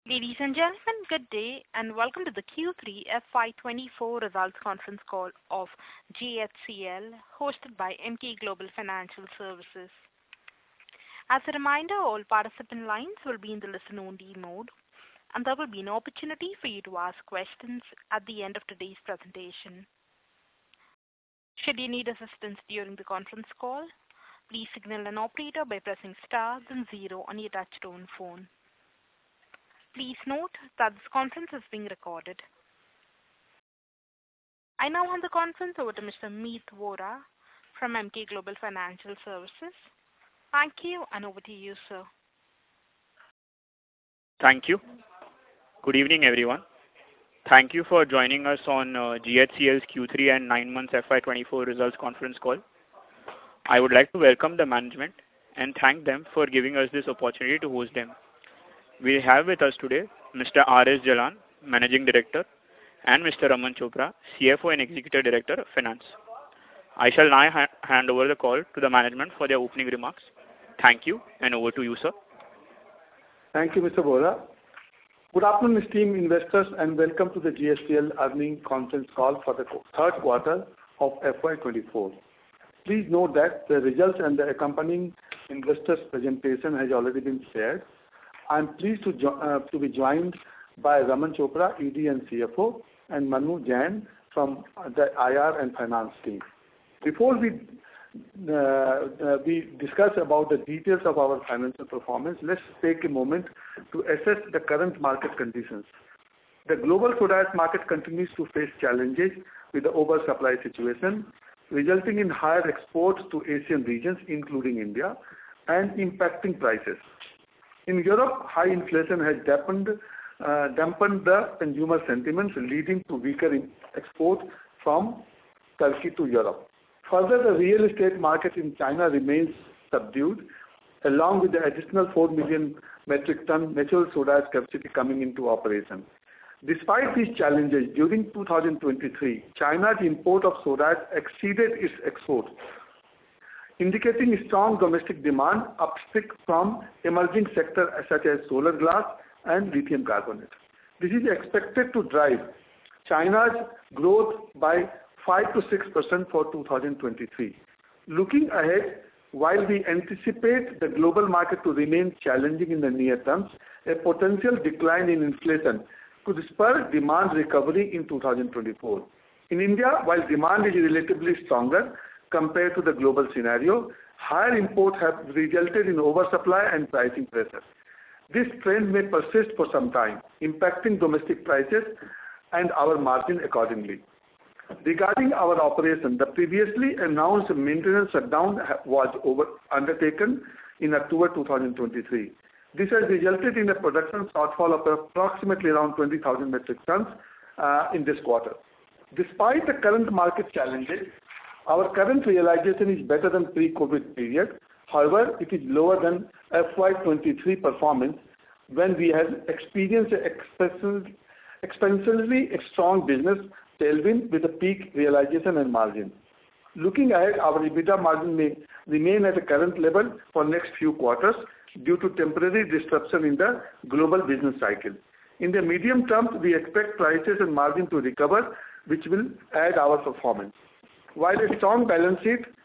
Ladies and gentlemen, good day, and welcome to the Q3 FY24 results conference call of GHCL, hosted by Emkay Global Financial Services. As a reminder, all participant lines will be in the listen-only mode, and there will be an opportunity for you to ask questions at the end of today's presentation. Should you need assistance during the conference call, please signal an operator by pressing star then 0 on your touchtone phone. Please note that this conference is being recorded. I now hand the conference over to Mr. Meet Vora from Emkay Global Financial Services. Thank you, and over to you, sir. Thank you. Good evening, everyone. Thank you for joining us on GHCL's Q3 and 9 months FY24 results conference call. I would like to welcome the management and thank them for giving us this opportunity to host them. We have with us today Mr. R.S. Jalan, Managing Director, and Mr. Raman Chopra, CFO and Executive Director of Finance. I shall now hand over the call to the management for their opening remarks. Thank you, and over to you, sir. Thank you, Mr. Vora. Good afternoon, esteemed investors, and welcome to the GHCL earnings conference call for the third quarter of FY24. Please note that the results and the accompanying investors' presentation has already been shared. I am pleased to be joined by Raman Chopra, ED and CFO, and Manu Jain from the IR and finance team. Before we discuss about the details of our financial performance, let's take a moment to assess the current market conditions. The global soda ash market continues to face challenges with the oversupply situation, resulting in higher exports to Asian regions, including India, and impacting prices. In Europe, high inflation has dampened the consumer sentiments, leading to weaker export from Turkey to Europe. Further, the real estate market in China remains subdued, along with the additional 4 million metric ton natural soda ash capacity coming into operation. Despite these challenges, during 2023, China's import of soda ash exceeded its export, indicating strong domestic demand uptick from emerging sectors such as solar glass and lithium carbonate. This is expected to drive China's growth by 5 to 6% for 2023. Looking ahead, while we anticipate the global market to remain challenging in the near term, a potential decline in inflation could spur demand recovery in 2024. In India, while demand is relatively stronger compared to the global scenario, higher imports have resulted in oversupply and pricing pressure. This trend may persist for some time, impacting domestic prices and our margin accordingly. Regarding our operation, the previously announced maintenance shutdown was undertaken in October 2023. This has resulted in a production shortfall of approximately around 20,000 metric tons in this quarter. Despite the current market challenges, our current realization is better than pre-COVID period. However, it is lower than FY23 performance when we had experienced exceptionally strong business tailwind with a peak realization and margin. Looking ahead, our EBITDA margin may remain at the current level for next few quarters due to temporary disruption in the global business cycle. In the medium term, we expect prices and margin to recover, which will add our performance. With a strong balance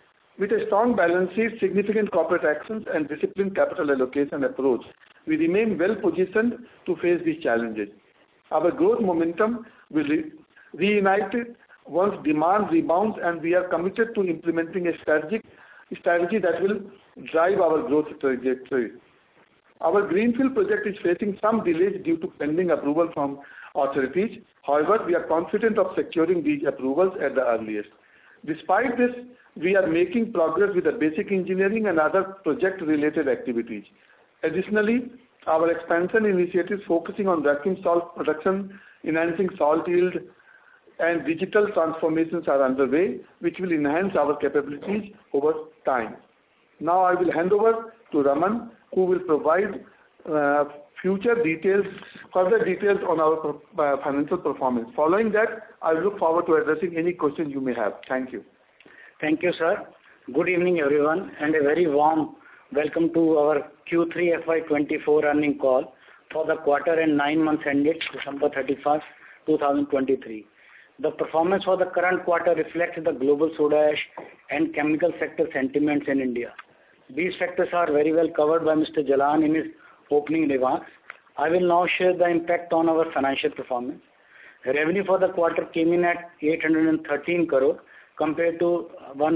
sheet, significant corporate actions, and disciplined capital allocation approach, we remain well positioned to face these challenges. Our growth momentum will reunite once demand rebounds, and we are committed to implementing a strategy that will drive our growth trajectory. Our greenfield project is facing some delays due to pending approval from authorities. However, we are confident of securing these approvals at the earliest. Despite this, we are making progress with the basic engineering and other project-related activities. Additionally, our expansion initiatives focusing on vacuum salt production, enhancing salt yield, and digital transformations are underway, which will enhance our capabilities over time. Now I will hand over to Raman, who will provide further details on our financial performance. Following that, I look forward to addressing any questions you may have. Thank you. Thank you, sir. Good evening, everyone, and a very warm welcome to our Q3 FY24 earnings call for the quarter and 9 months ended December 31st, 2023. The performance for the current quarter reflects the global soda ash and chemical sector sentiments in India. These factors are very well covered by Mr. Jalan in his opening remarks. I will now share the impact on our financial performance. Revenue for the quarter came in at 813 crore compared to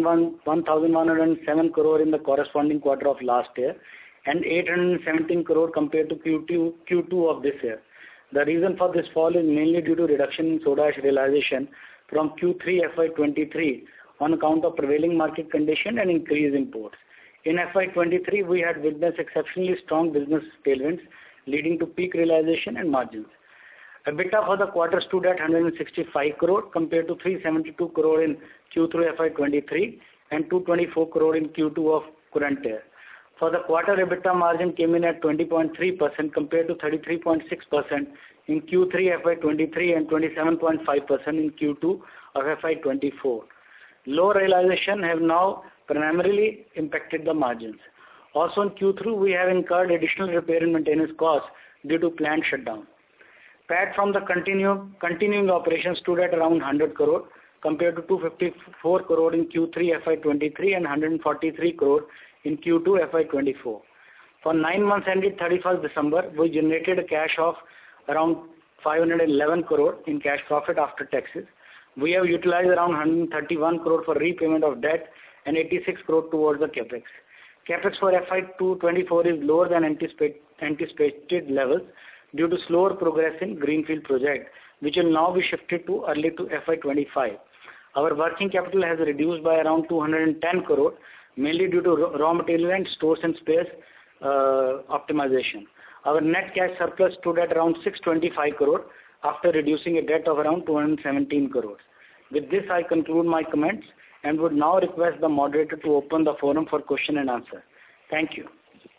1,107 crore in the corresponding quarter of last year and 817 crore compared to Q2 of this year. The reason for this fall is mainly due to reduction in soda ash realization from Q3 FY23 on account of prevailing market condition and increased imports. In FY23, we had witnessed exceptionally strong business tailwinds leading to peak realization and margins. EBITDA for the quarter stood at 165 crore compared to 372 crore in Q3 FY23 and 224 crore in Q2 of current year. For the quarter, EBITDA margin came in at 20.3% compared to 33.6% in Q3 FY23 and 27.5% in Q2 of FY24. Low realization have now primarily impacted the margins. Also in Q3, we have incurred additional repair and maintenance costs due to plant shutdown. PAT from the continuing operations stood at around 100 crore compared to 254 crore in Q3 FY23 and 143 crore in Q2 FY24. For 9 months ended 31st December, we generated a cash of around 511 crore in cash profit after taxes. We have utilized around 131 crore for repayment of debt and 86 crore towards the capex. Capex for FY24 is lower than anticipated levels due to slower progress in greenfield project, which will now be shifted to early to FY25. Our working capital has reduced by around 210 crore, mainly due to raw material and stores and space optimization. Our net cash surplus stood at around 625 crore after reducing a debt of around 217 crores. With this, I conclude my comments and would now request the moderator to open the forum for question and answer. Thank you.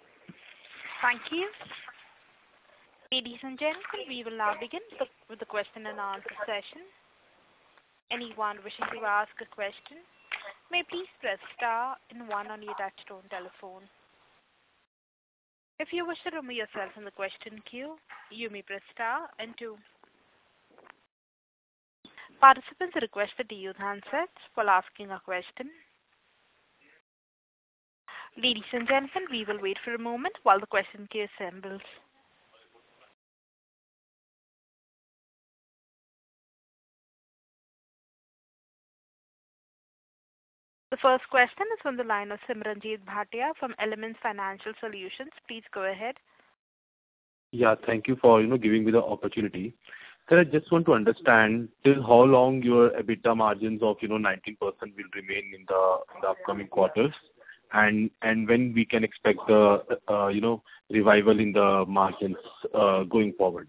Thank you. Ladies and gentlemen, we will now begin with the question and answer session. Anyone wishing to ask a question may please press star and 1 on your touchtone telephone. If you wish to remove yourself from the question queue, you may press star and 2. Participants are requested to use handsets while asking a question. Ladies and gentlemen, we will wait for a moment while the question queue assembles. The first question is from the line of Simranjeet Bhatia from Elements Financial Solutions. Please go ahead. Yeah, thank you for giving me the opportunity. Sir, I just want to understand till how long your EBITDA margins of 19% will remain in the upcoming quarters, and when we can expect the revival in the margins going forward.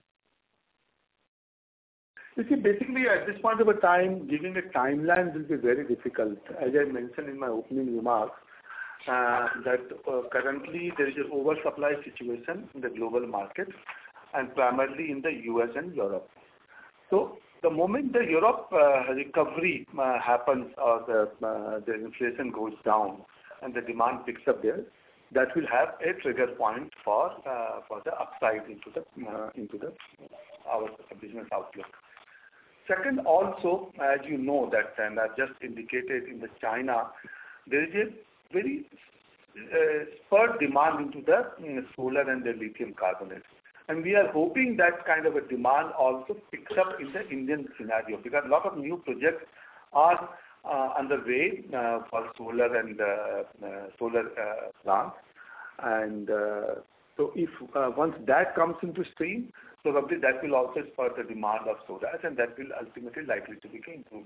You see, basically at this point of a time, giving a timeline will be very difficult. As I mentioned in my opening remarks, that currently there is an oversupply situation in the global market and primarily in the US and Europe. So the moment the Europe recovery happens or the inflation goes down and the demand picks up there, that will have a trigger point for the upside into our business outlook. Second, also, as you know that, and I've just indicated in the China, there is a very spurt demand into the solar and the lithium carbonate. And we are hoping that kind of a demand also picks up in the Indian scenario because a lot of new projects are underway for solar and solar plants. And so if once that comes into stream, probably that will also spur the demand of soda ash, and that will ultimately likely to improve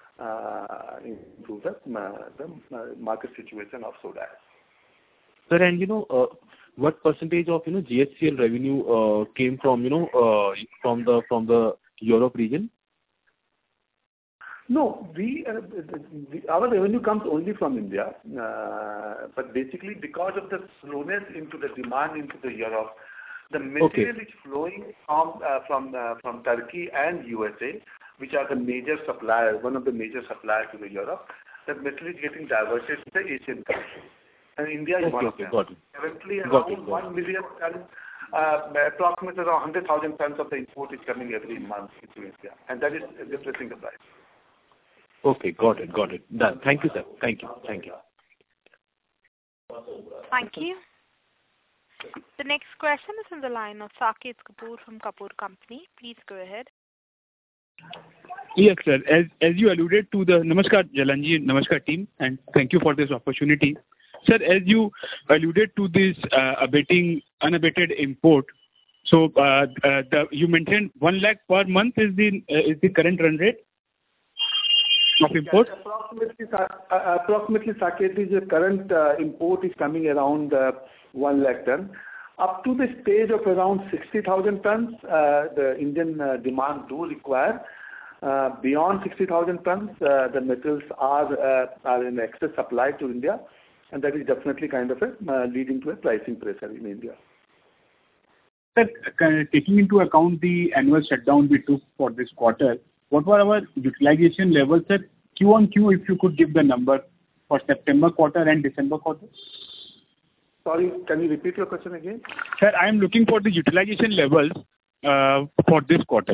the market situation of soda ash. Sir, and what percentage of GHCL revenue came from the Europe region? No, our revenue comes only from India, but basically because of the slowness into the demand into the Europe, the material is flowing from Turkey and USA, which are the major suppliers, one of the major suppliers to the Europe. That material is getting diverted to the Asian countries, and India is one of them. Got it. Currently, around 1 million ton approximately around 100,000 tons of the import is coming every month into India, and that is depressing the price. Okay, got it. Done. Thank you, sir. Thank you. Thank you. The next question is on the line of Saket Kapoor from Kapoor Company. Please go ahead. Yes, sir. As you alluded to the Namaskar Jalanji, Namaskar team, and thank you for this opportunity. Sir, as you alluded to this unabated import, so you mentioned 1 lakh per month is the current run rate of import? Yes, approximately, Saket, the current import is coming around 1 lakh ton. Up to the stage of around 60,000 tons, the Indian demand do require. Beyond 60,000 tons, the metals are in excess supply to India, and that is definitely kind of leading to a pricing pressure in India. Sir, taking into account the annual shutdown we took for this quarter, what were our utilization levels, sir? Q on Q, if you could give the number for September quarter and December quarter. Sorry, can you repeat your question again? Sir, I am looking for the utilization levels for this quarter.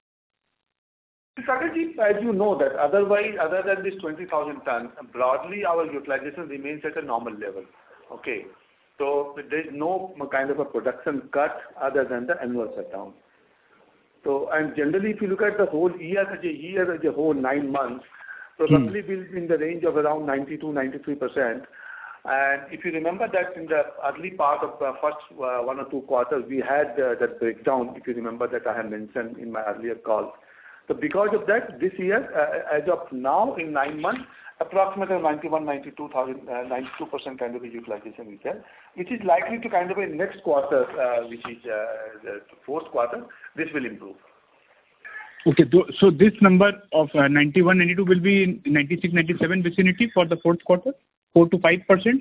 Saket, as you know that other than this 20,000 tons, broadly our utilization remains at a normal level. Okay. So there is no kind of a production cut other than the annual shutdown. So, and generally, if you look at the whole year as a whole 9 months, so roughly we'll be in the range of around 92-93%. And if you remember that in the early part of the first 1 or 2 quarters, we had that breakdown, if you remember that I had mentioned in my earlier call. So because of that, this year, as of now, in 9 months, approximately 92% kind of a utilization we have, which is likely to kind of in next quarter, which is the fourth quarter, this will improve. Okay, so this number of 91, 92 will be in 96, 97 vicinity for the fourth quarter, 4 to 5%?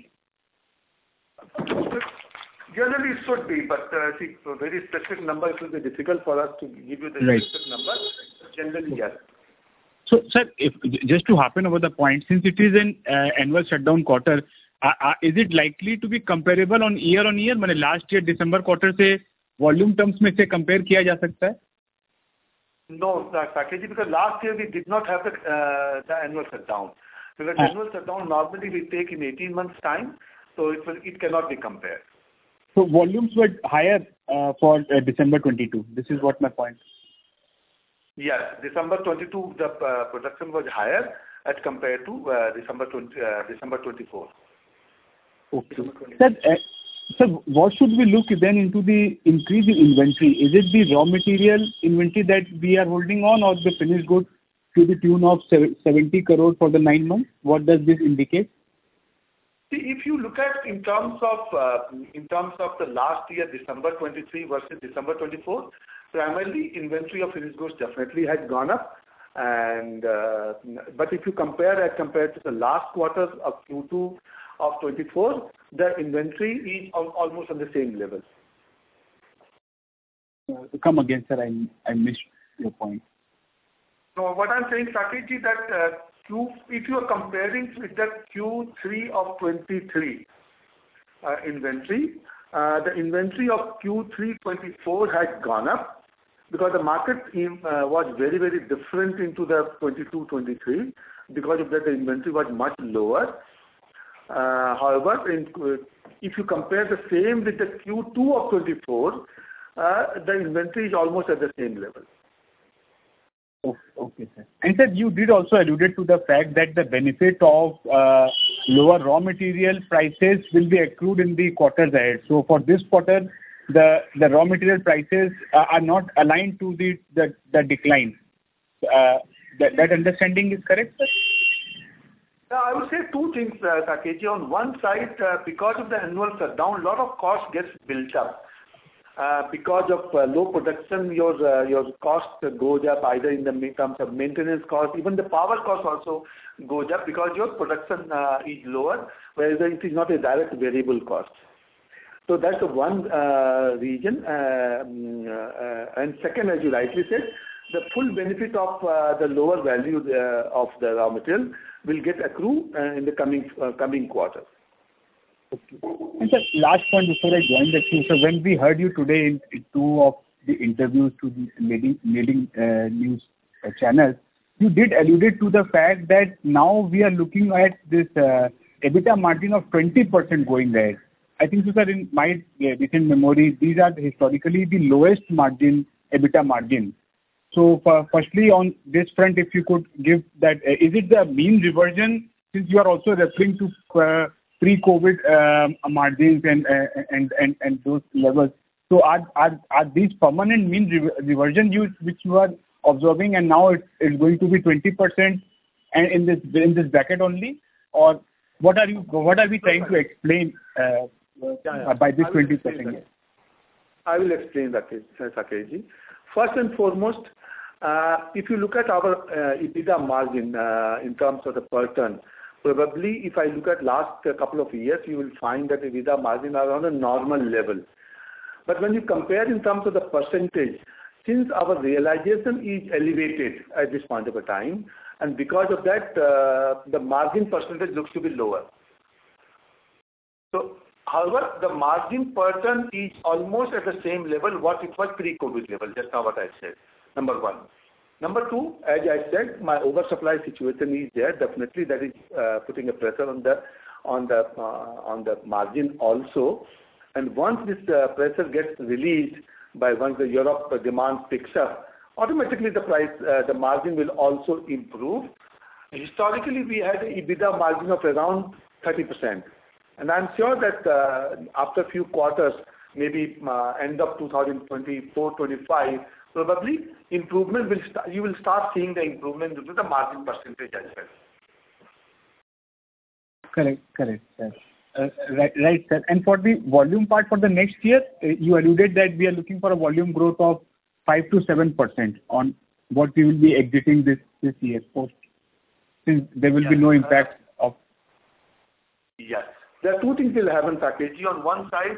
Generally it should be, but see, a very specific number, it will be difficult for us to give you the specific number. Generally, yes. So, sir, just to happen over the point, since it is an annual shutdown quarter, is it likely to be comparable on year? मतलब last year December quarter से volume terms में से compare किया जा सकता है? No, Saket, because last year we did not have the annual shutdown. Because annual shutdown normally we take in 18 months time, so it cannot be compared. So volumes were higher for December 22. This is what my point. Yes, December 22 the production was higher as compared to December 24. Okay. Sir, what should we look then into the increase in inventory? Is it the raw material inventory that we are holding on, or the finished goods to the tune of 70 crore for the 9 months? What does this indicate? See, if you look at in terms of the last year, December 23 versus December 24, primarily inventory of finished goods definitely has gone up. And but if you compare compared to the last quarter of Q2 of 24, the inventory is almost on the same level. Come again, sir. I missed your point. No, what I'm saying, Saket, is that if you are comparing with the Q3 of 23 inventory, the inventory of Q3 24 has gone up because the market was very, very different into the 22-23. Because of that, the inventory was much lower. However, if you compare the same with the Q2 of 24, the inventory is almost at the same level. Okay, sir. And sir, you did also alluded to the fact that the benefit of lower raw material prices will be accrued in the quarters ahead. So for this quarter, the raw material prices are not aligned to the decline. That understanding is correct, sir? I would say 2 things, Saket. On one side, because of the annual shutdown, a lot of cost gets built up. Because of low production, your cost goes up either in terms of maintenance cost, even the power cost also goes up because your production is lower, whereas it is not a direct variable cost. So that's the one reason. And second, as you rightly said, the full benefit of the lower value of the raw material will get accrued in the coming quarter. Okay. And sir, last point before I join the queue. So when we heard you today in two of the interviews to the leading news channels, you did alluded to the fact that now we are looking at this EBITDA margin of 20% going ahead. I think so, sir, in my recent memory, these are historically the lowest margin, EBITDA margin. So firstly, on this front, if you could give that, is it the mean reversion, since you are also referring to pre-COVID margins and those levels? So are these permanent mean reversion which you are observing, and now it's going to be 20% and in this bracket only, or what are we trying to explain by this 20%? I will explain that, Sakeshji. First and foremost, if you look at our EBITDA margin in terms of the per ton, probably if I look at last couple of years, you will find that EBITDA margin are on a normal level. But when you compare in terms of the percentage, since our realization is elevated at this point of a time, and because of that, the margin percentage looks to be lower. So, however, the margin per ton is almost at the same level what it was pre-COVID level. That's not what I said. Number one. Number two, as I said, my oversupply situation is there. Definitely, that is putting a pressure on the margin also. And once this pressure gets released once the Europe demand picks up, automatically the margin will also improve. Historically, we had an EBITDA margin of around 30%. And I'm sure that after a few quarters, maybe end of 2024-25, probably improvement you will start seeing the improvement into the margin percentage as well. Correct, sir. Right, sir. And for the volume part for the next year, you alluded that we are looking for a volume growth of 5 to 7% on what we will be exiting this year post, since there will be no impact of. Yes. There are two things will happen, Sakeshji. On one side,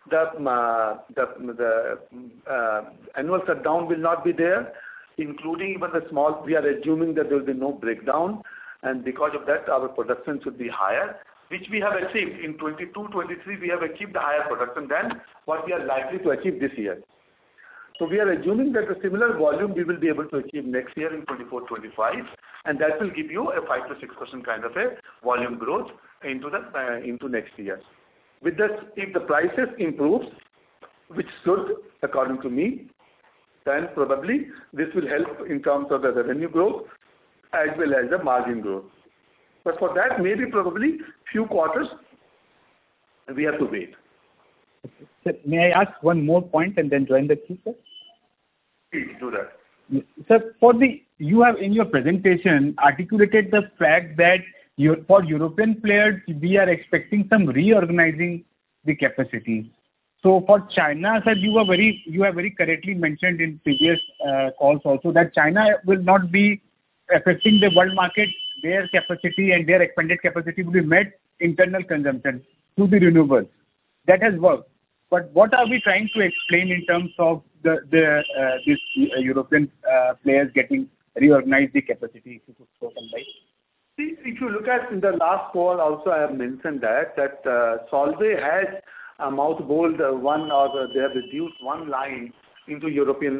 the annual shutdown will not be there, including even the small. We are assuming that there will be no breakdown, and because of that, our production should be higher, which we have achieved in 22-23. We have achieved a higher production than what we are likely to achieve this year. So we are assuming that the similar volume we will be able to achieve next year in 24-25, and that will give you a 5 to 6% kind of a volume growth into next year. With this, if the prices improves, which should, according to me, then probably this will help in terms of the revenue growth as well as the margin growth. But for that, maybe probably few quarters we have to wait. Okay. Sir, may I ask one more point and then join the queue, sir? Please do that. Sir, you have in your presentation articulated the fact that for European players, we are expecting some reorganizing the capacity. So for China, sir, you have very correctly mentioned in previous calls also that China will not be affecting the world market. Their capacity and their expanded capacity will be met internal consumption through the renewables. That has worked. But what are we trying to explain in terms of these European players getting reorganized the capacity? If you could throw some light. See, if you look at in the last call also, I have mentioned that Solvay has mothballed they have reduced one line into European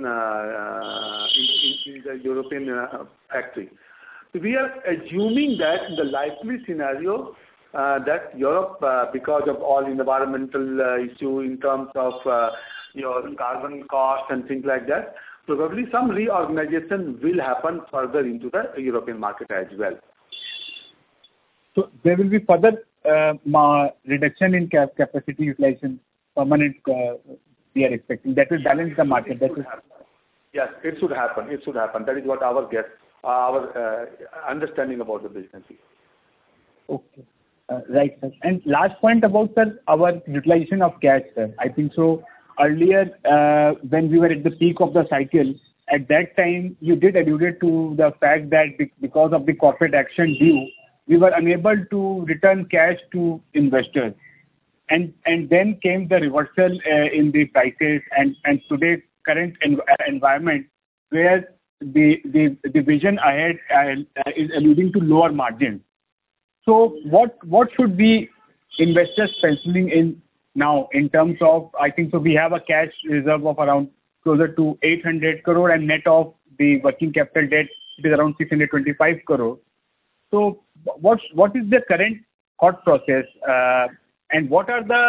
in the European factory. So we are assuming that in the likely scenario that Europe, because of all environmental issue in terms of your carbon cost and things like that, probably some reorganization will happen further into the European market as well. So there will be further reduction in capacity utilization, permanent we are expecting. That will balance the market. Yes, it should happen. It should happen. That is what our guess, our understanding about the business is. Okay. Right, sir. And last point about, sir, our utilization of cash, sir. I think so earlier when we were at the peak of the cycle, at that time you did allude to the fact that because of the corporate action due, we were unable to return cash to investors. And then came the reversal in the prices and today's current environment where the vision ahead is alluding to lower margins. So what should be investors penciling in now in terms of, I think so we have a cash reserve of around closer to 800 crore and net of the working capital debt, it is around 625 crore. So what is the current thought process and what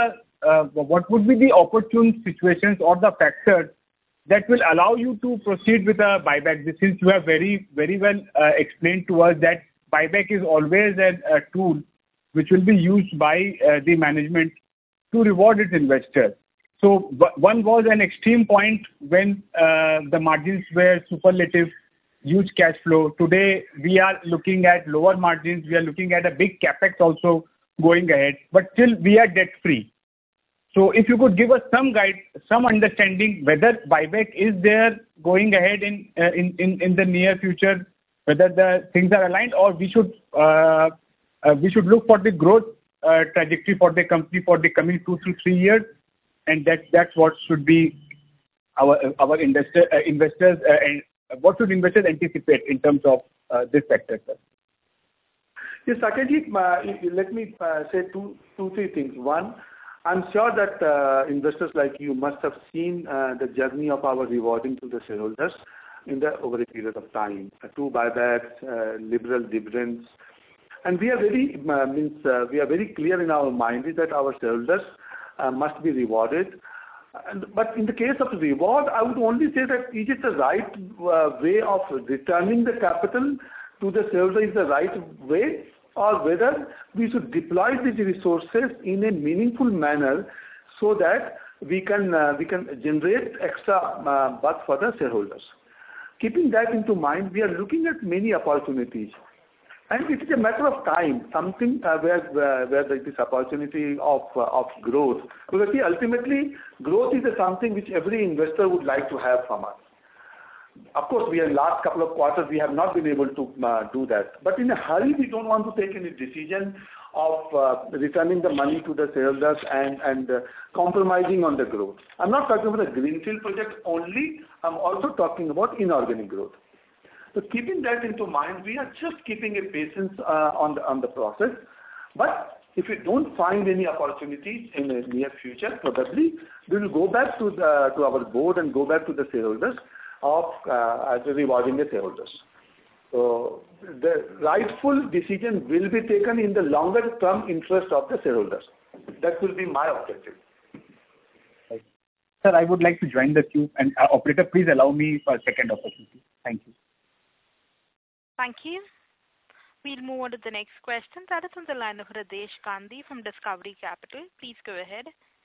would be the opportune situations or the factors that will allow you to proceed with a buyback? Since you have very well explained to us that buyback is always a tool which will be used by the management to reward its investors. So one was an extreme point when the margins were superlative, huge cash flow. Today we are looking at lower margins. We are looking at a big capex also going ahead, but still we are debt free. So if you could give us some guide, some understanding whether buyback is there going ahead in the near future, whether the things are aligned, or we should look for the growth trajectory for the company for the coming 2 to 3 years, and that's what should be our investors and what should investors anticipate in terms of this factor, sir? Yes, Saketji, let me say two, three things. One, I'm sure that investors like you must have seen the journey of our rewarding to the shareholders over a period of time. 2 buybacks, liberal dividends, and we are very clear in our mind is that our shareholders must be rewarded. But in the case of reward, I would only say that is it the right way of returning the capital to the shareholder is the right way, or whether we should deploy these resources in a meaningful manner so that we can generate extra buck for the shareholders. Keeping that into mind, we are looking at many opportunities. And it is a matter of time, something where there is this opportunity of growth. Because see, ultimately, growth is something which every investor would like to have from us. Of course, in last couple of quarters, we have not been able to do that. But in a hurry, we don't want to take any decision of returning the money to the shareholders and compromising on the growth. I'm not talking about a greenfield project only. I'm also talking about inorganic growth. So keeping that into mind, we are just keeping a patience on the process. But if we don't find any opportunities in the near future, probably we will go back to our board and go back to the shareholders of rewarding the shareholders. So the rightful decision will be taken in the longer term interest of the shareholders. That will be my objective. Sir, I would like to join the queue, and operator, please allow me for a second opportunity. Thank you. Thank you. We'll move on to the next question. That is on the line of Hridesh Gandhi from Discovery Capital. Please go ahead.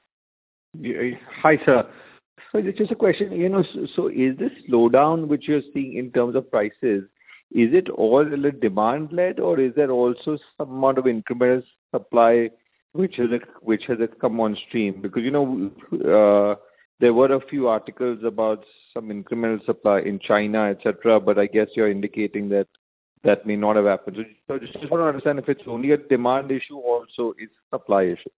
Hi, sir. So just a question, so is this slowdown which you're seeing in terms of prices, is it all demand-led, or is there also some amount of incremental supply which has come on stream? Because, there were a few articles about some incremental supply in China, etc., but I guess you're indicating that may not have happened. So just want to understand if it's only a demand issue or also it's a supply issue.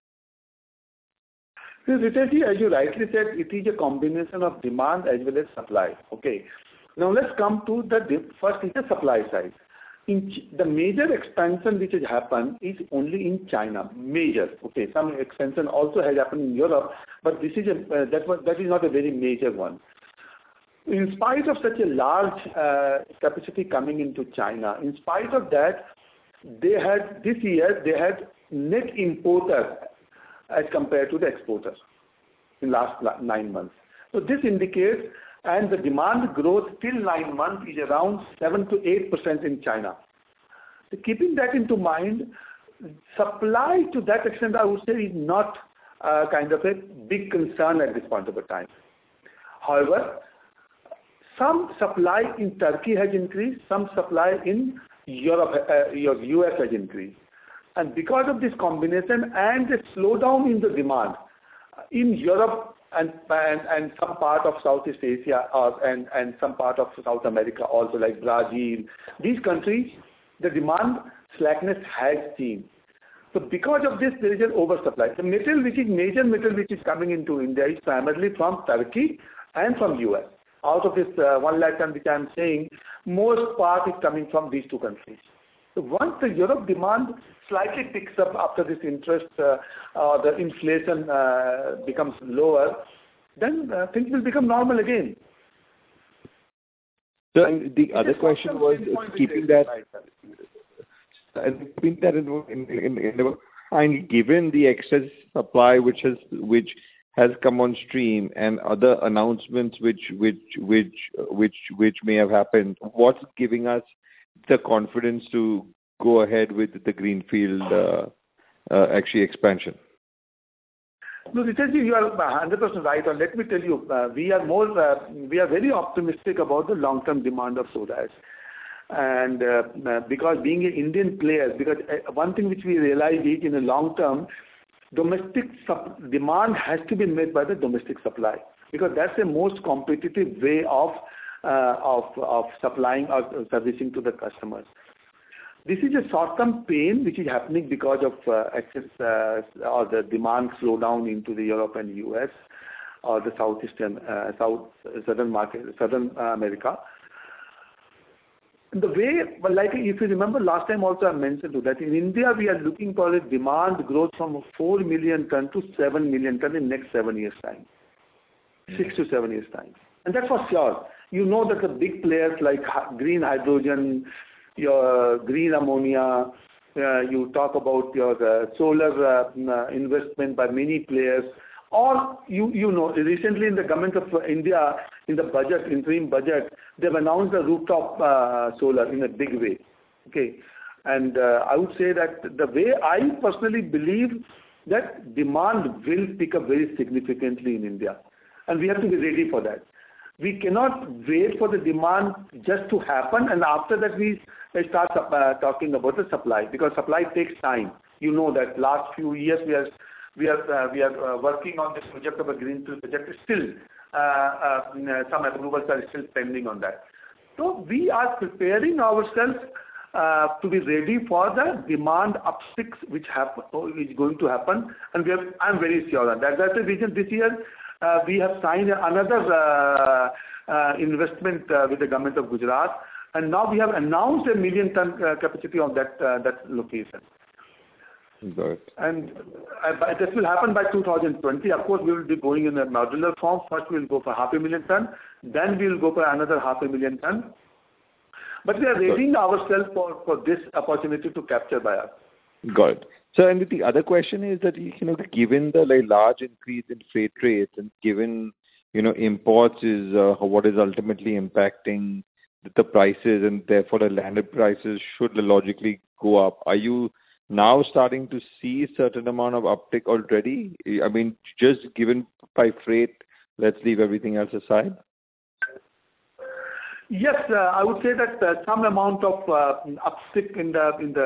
Riteshji, as you rightly said, it is a combination of demand as well as supply. Okay. Now let's come to first is the supply side. The major expansion which has happened is only in China. Major. Okay. Some expansion also has happened in Europe, but this is that is not a very major one. In spite of such a large capacity coming into China, in spite of that, this year they had net importer as compared to the exporters in last 9 months. So this indicates, and the demand growth till 9 months is around 7 to 8% in China. So keeping that into mind, supply to that extent, I would say, is not kind of a big concern at this point of time. However, some supply in Turkey has increased, some supply in Europe, US has increased. And because of this combination and the slowdown in the demand in Europe and some part of Southeast Asia and some part of South America also, like Brazil, these countries, the demand slackness has seen. So because of this, there is an oversupply. The major metal which is coming into India is primarily from Turkey and from US. Out of this 1 lakh ton which I am saying, most part is coming from these 2 countries. So once the Europe demand slightly picks up after this interest the inflation becomes lower, then things will become normal again. So the other question was keeping that in and given the excess supply which has come on stream and other announcements which may have happened, what's giving us the confidence to go ahead with the greenfield actually expansion? No, Ritesh, you are 100% right. And let me tell you, we are very optimistic about the long-term demand of soda ash. And because being an Indian player, because one thing which we realize is in the long term, domestic demand has to be met by the domestic supply, because that's the most competitive way of supplying or servicing to the customers. This is a short-term pain which is happening because of excess or the demand slowdown into the Europe and US or the southern market, Southern America. The way, like if you remember last time also I mentioned to that in India we are looking for a demand growth from 4 million ton to 7 million ton in next 7 years time, 6 to 7 years time, and that's for sure. You know that the big players like green hydrogen, your green ammonia, you talk about your solar investment by many players, or you know recently in the government of India in the budget, interim budget, they've announced the rooftop solar in a big way. Okay, and I would say that the way I personally believe that demand will pick up very significantly in India, and we have to be ready for that. We cannot wait for the demand just to happen, and after that we start talking about the supply, because supply takes time. You know that last few years we are working on this project of a greenfield project. Still, some approvals are still pending on that. So we are preparing ourselves to be ready for the demand uptick which is going to happen, and I'm very sure on that. That's the reason this year we have signed another investment with the government of Gujarat, and now we have announced 1 million ton capacity on that location. Got it. And this will happen by 2020. Of course, we will be going in a modular form. First, we will go for 500,000 ton. Then we will go for another 500,000 ton. But we are readying ourselves for this opportunity to capture by us. Got it. So, and the other question is that, given the large increase in freight rates and given, imports is what is ultimately impacting the prices, and therefore the landed prices should logically go up. Are you now starting to see a certain amount of uptick already? I mean, just given by freight, let's leave everything else aside. Yes, I would say that some amount of uptick in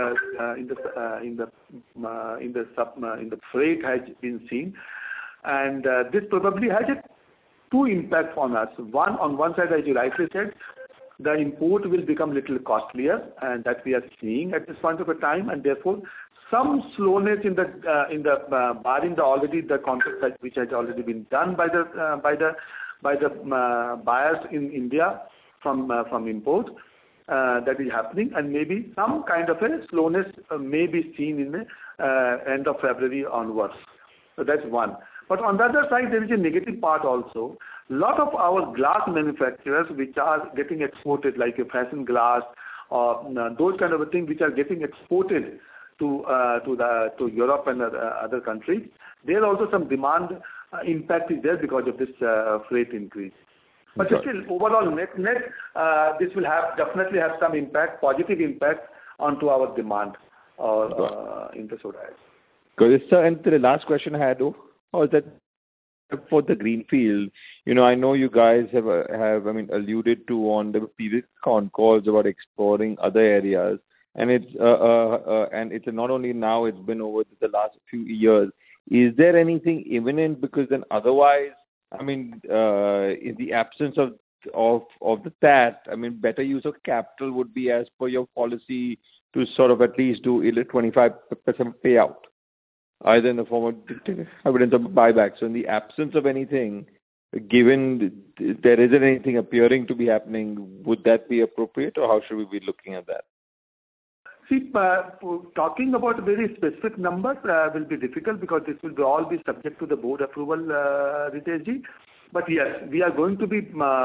the freight has been seen, and this probably has two impacts on us. One, on one side, as you rightly said, the import will become little costlier, and that we are seeing at this point of a time, and therefore some slowness in the barring the contract which has already been done by the buyers in India from import that is happening, and maybe some kind of a slowness may be seen in the end of February onwards. So that's one. But on the other side, there is a negative part also. A lot of our glass manufacturers which are getting exported, like a fashion glass or those kind of a thing which are getting exported to Europe and other countries, there also some demand impact is there because of this freight increase. But still, overall net, this will definitely have some impact, positive impact onto our demand in the soda ash. Good, sir. And the last question I had was that for the greenfield, I know you guys have alluded to on the previous con calls about exploring other areas, and it's not only now, it's been over the last few years. Is there anything imminent? Because then otherwise, in the absence of that, better use of capital would be as per your policy to sort of at least do 25% payout, either in the form of evidence of buyback. So in the absence of anything, given there isn't anything appearing to be happening, would that be appropriate, or how should we be looking at that? See, talking about a very specific number will be difficult because this will all be subject to the board approval, Ritesh ji. But yes, we are going to be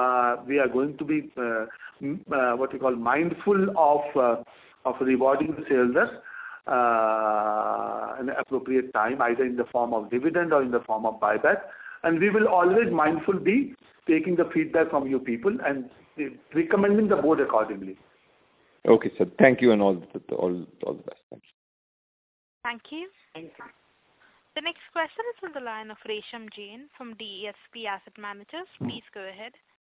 what you call mindful of rewarding the shareholders in an appropriate time, either in the form of dividend or in the form of buyback. And we will always mindful be taking the feedback from you people and recommending the board accordingly. Okay, sir. Thank you and all the best. Thank you. Thank you. Thank you. The next question is on the line of Resham Jain from DSP Asset Managers. Please go ahead.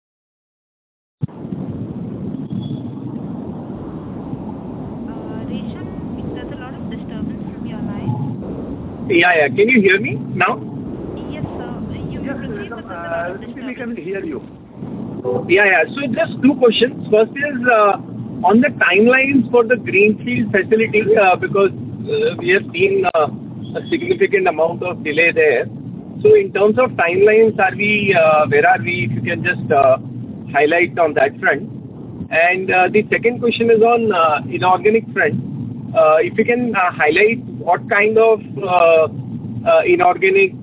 Resham, there's a lot of disturbance from your line. Yeah. Can you hear me now? Yes, sir. You may proceed, but there's a lot of disturbance. We can hear you. Yeah. So just two questions. First is on the timelines for the greenfield facility, because we have seen a significant amount of delay there. So in terms of timelines, where are we? If you can just highlight on that front. And the second question is on inorganic front. If you can highlight what kind of inorganic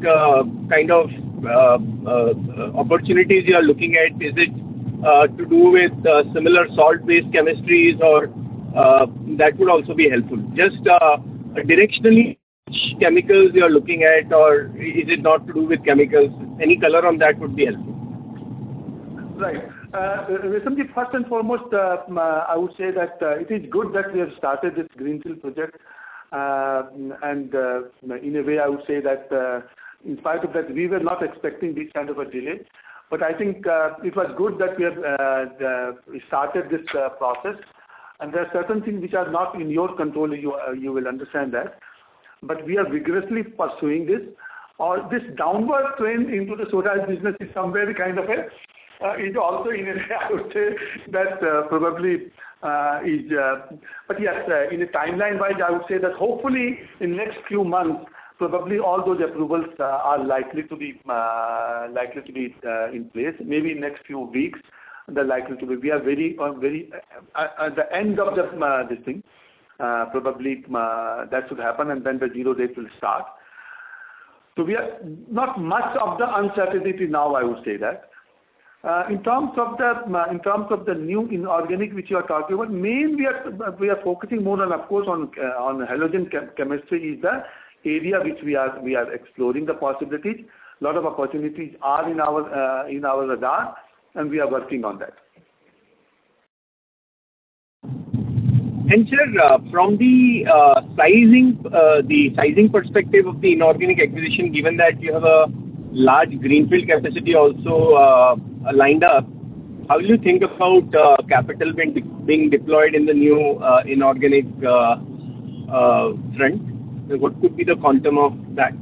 opportunities you are looking at. Is it to do with similar salt-based chemistries, or that would also be helpful. Just directionally, which chemicals you are looking at, or is it not to do with chemicals? Any color on that would be helpful. Right. Reshamji, first and foremost, I would say that it is good that we have started this greenfield project, and in a way, I would say that in spite of that, we were not expecting this kind of a delay. But I think it was good that we have started this process. And there are certain things which are not in your control, you will understand that. But we are vigorously pursuing this. Or this downward trend into the soda ash business is somewhere kind of is also in a way, I would say, that probably is. But yes, in a timeline-wise, I would say that hopefully in next few months, probably all those approvals are likely to be in place. Maybe in next few weeks, they're likely to be. We are very at the end of this thing. Probably that should happen, and then the zero date will start. So we are not much of the uncertainty now, I would say that. In terms of the new inorganic which you are talking about, mainly we are focusing more on, of course, on halogen chemistry is the area which we are exploring the possibilities. A lot of opportunities are in our radar, and we are working on that. And sir, from the sizing perspective of the inorganic acquisition, given that you have a large greenfield capacity also lined up, how will you think about capital being deployed in the new inorganic front? What could be the quantum of that?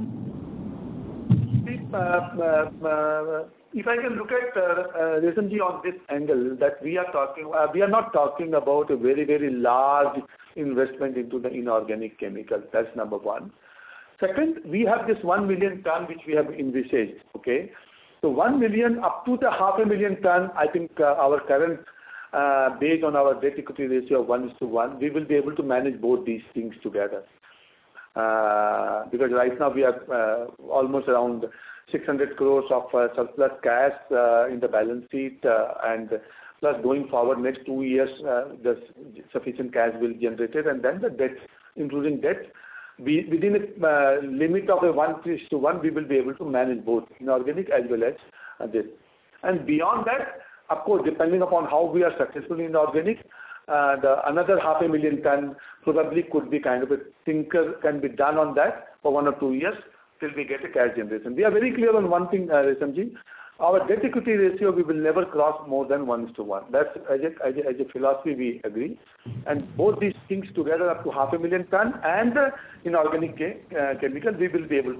If I can look at Reshamji on this angle, that we are not talking about a very, very large investment into the inorganic chemicals. That's number one. Second, we have this 1 million ton which we have envisaged. Okay, so 1 million up to the 500,000 ton. I think our current based on our debt equity ratio of 1:1, we will be able to manage both these things together. Because right now we have almost around 600 crores of surplus cash in the balance sheet, and plus going forward next 2 years, the sufficient cash will be generated, and then the debt, including debt, within a limit of a 1:1, we will be able to manage both inorganic as well as this. And beyond that, of course, depending upon how we are successful in organic, another 500,000 ton probably could be kind of a tinker can be done on that for 1 or 2 years till we get a cash generation. We are very clear on one thing, Reshamji. Our debt equity ratio, we will never cross more than 1:1. That's as a philosophy we agree. And both these things together up to 500,000 ton and inorganic chemical, we will be able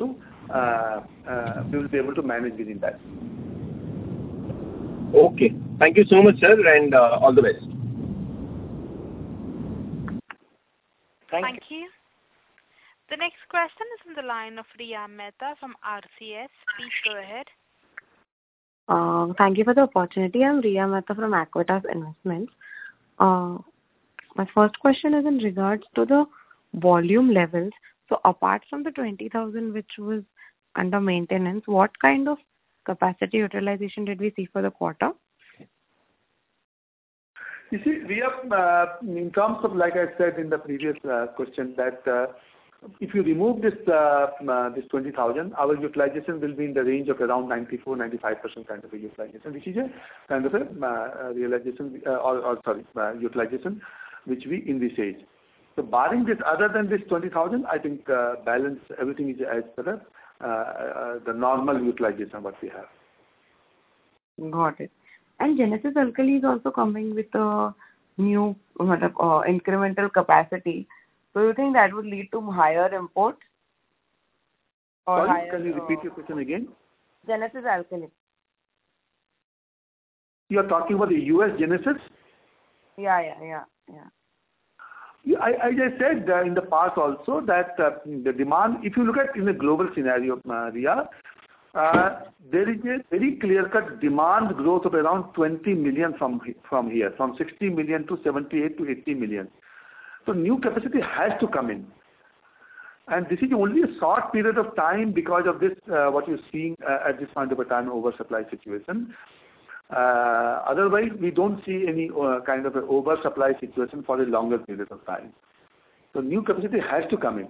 to manage within that. Okay. Thank you so much, sir, and all the best. Thank you. The next question is on the line of Riya Mehta from RCS. Please go ahead. Thank you for the opportunity. I'm Riya Mehta from Aequitas Investments. My first question is in regards to the volume levels. So apart from the 20,000 which was under maintenance, what kind of capacity utilization did we see for the quarter? You see, we have, in terms of, like I said in the previous question, that if you remove this 20,000, our utilization will be in the range of around 94-95% kind of a utilization, which is a kind of a realization utilization which we envisage. So barring this, other than this 20,000, I think balance everything is as per the normal utilization what we have. Got it. And Genesis Alkali is also coming with a new incremental capacity. So you think that would lead to higher imports? Or Sorry, higher, can you repeat your question again? Genesis Alkali. You are talking about the US Genesis? Yeah. I just said in the past also that the demand, if you look at in a global scenario, Ria, there is a very clear-cut demand growth of around 20 million from here, from 60 million to 78 to 80 million. So new capacity has to come in. And this is only a short period of time because of this, what you're seeing at this point of a time, oversupply situation. Otherwise, we don't see any kind of an oversupply situation for a longer period of time. So new capacity has to come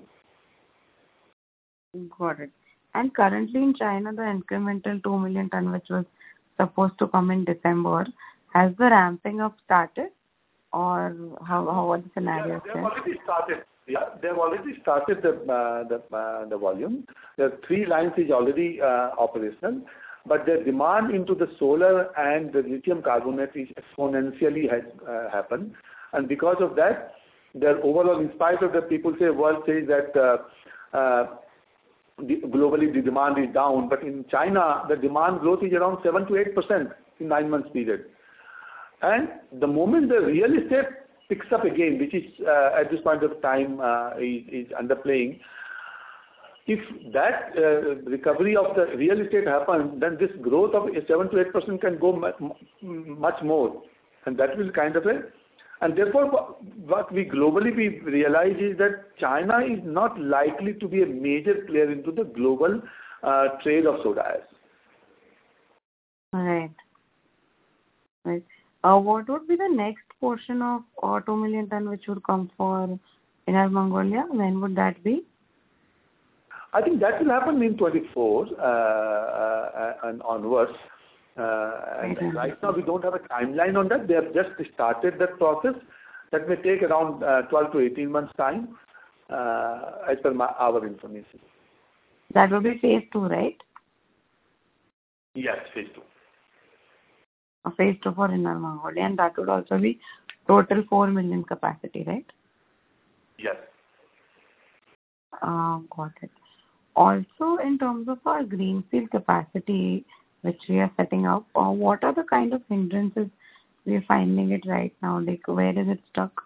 in. Got it. And currently in China, the incremental 2 million ton which was supposed to come in December, has the ramping up started? Or how was the scenario? They've already started. Yeah, they've already started the volume. The 3 lines is already operational. But the demand into the solar and the lithium carbonate is exponentially has happened. And because of that, their overall, in spite of the people say, world says that globally the demand is down, but in China, the demand growth is around 7 to 8% in 9 months period. And the moment the real estate picks up again, which is at this point of time is underplaying, if that recovery of the real estate happens, then this growth of 7 to 8% can go much more. And that will kind of and therefore what we globally we realize is that China is not likely to be a major player into the global trade of soda ash. Right. What would be the next portion of 2 million ton which would come for Inner Mongolia? When would that be? I think that will happen in 24 and onwards. And right now we don't have a timeline on that. They have just started that process. That may take around 12 to 18 months time as per our information. That will be phase 2, right? Yes, phase 2. Phase 2 for Inner Mongolia, and that would also be total 4 million capacity, right? Yes. Got it. Also, in terms of our greenfield capacity, which we are setting up, what are the kind of hindrances we are finding it right now? Like, where is it stuck?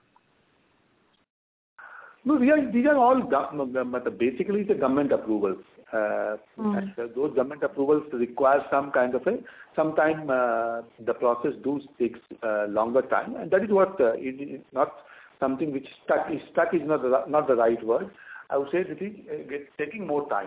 No, these are all basically the government approvals. And those government approvals require some kind of sometime the process takes longer time, and that is what it is not something which stuck. Stuck is not the right word. I would say it is taking more time.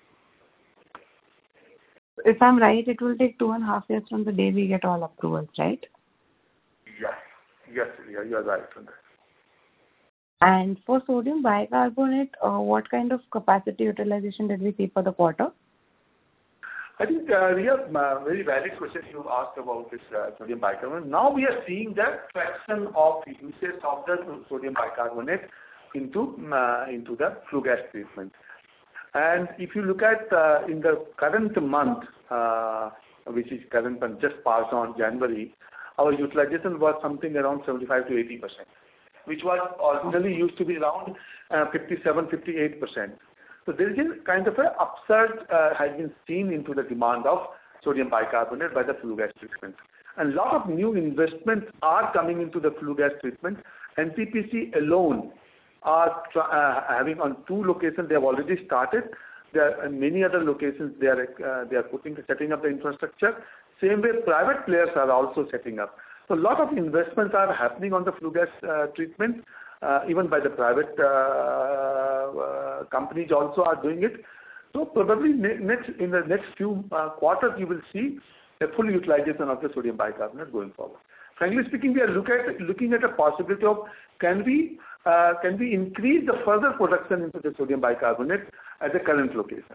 If I'm right, it will take 2.5 years from the day we get all approvals, right? Yes, you are right on that. And for sodium bicarbonate, what kind of capacity utilization did we see for the quarter? I think we have very valid question you asked about this sodium bicarbonate. Now we are seeing that fraction of usage of the sodium bicarbonate into the flue gas treatment. And if you look at in the current month, which is current month just passed on January, our utilization was something around 75 to 80%, which was originally used to be around 57-58%. So there is a kind of an upsurge has been seen into the demand of sodium bicarbonate by the flue gas treatment. And a lot of new investments are coming into the flue gas treatment. NTPC alone are having on 2 locations. They have already started. There are many other locations they are setting up the infrastructure. Same way, private players are also setting up. So a lot of investments are happening on the flue gas treatment, even by the private companies also are doing it. So probably in the next few quarters, you will see a full utilization of the sodium bicarbonate going forward. Frankly speaking, we are looking at a possibility of can we increase the further production into the sodium bicarbonate at the current location.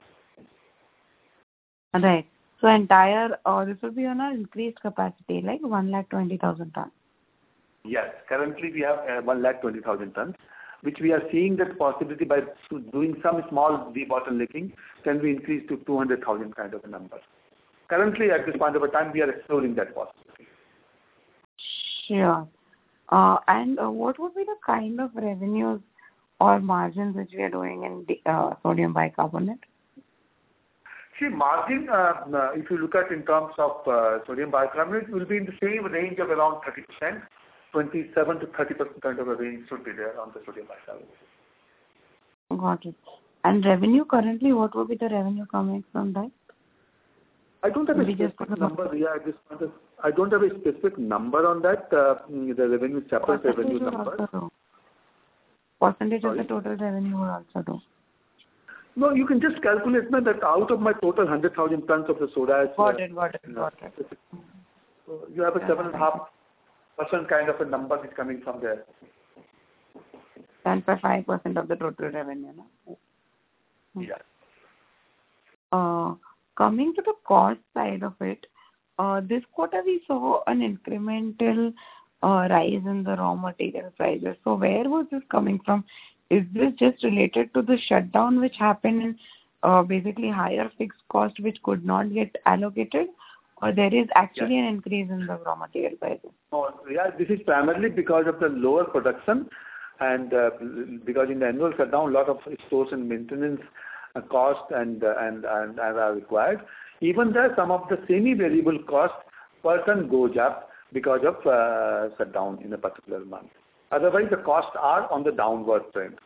Right. So entire this will be on our increased capacity, like 1,20,000 tons. Yes, currently we have 1,20,000 tons, which we are seeing that possibility by doing some small debottlenecking can be increased to 200,000 kind of a number. Currently, at this point of time, we are exploring that possibility. Sure. And what would be the kind of revenues or margins which we are doing in the sodium bicarbonate? See, margin, if you look at in terms of sodium bicarbonate, will be in the same range of around 30%, 27 to 30% kind of a range should be there on the sodium bicarbonate. Got it. And revenue currently, what would be the revenue coming from that? I don't have a specific number here at this point. I don't have a specific number on that. The revenue separate revenue number. Percentage of the total revenue will also do. No, you can just calculate that out of my total 100,000 tons of the soda. Got it. So you have a 7.5% kind of a number is coming from there. 10.5% of the total revenue, no? Yeah. Coming to the cost side of it, this quarter we saw an incremental rise in the raw material prices. So where was this coming from? Is this just related to the shutdown which happened and basically higher fixed cost which could not get allocated, or there is actually an increase in the raw material prices? This is primarily because of the lower production and because in the annual shutdown, a lot of stores and maintenance cost and are required. Even there, some of the semi-variable cost per ton goes up because of shutdown in a particular month. Otherwise, the costs are on the downward trend.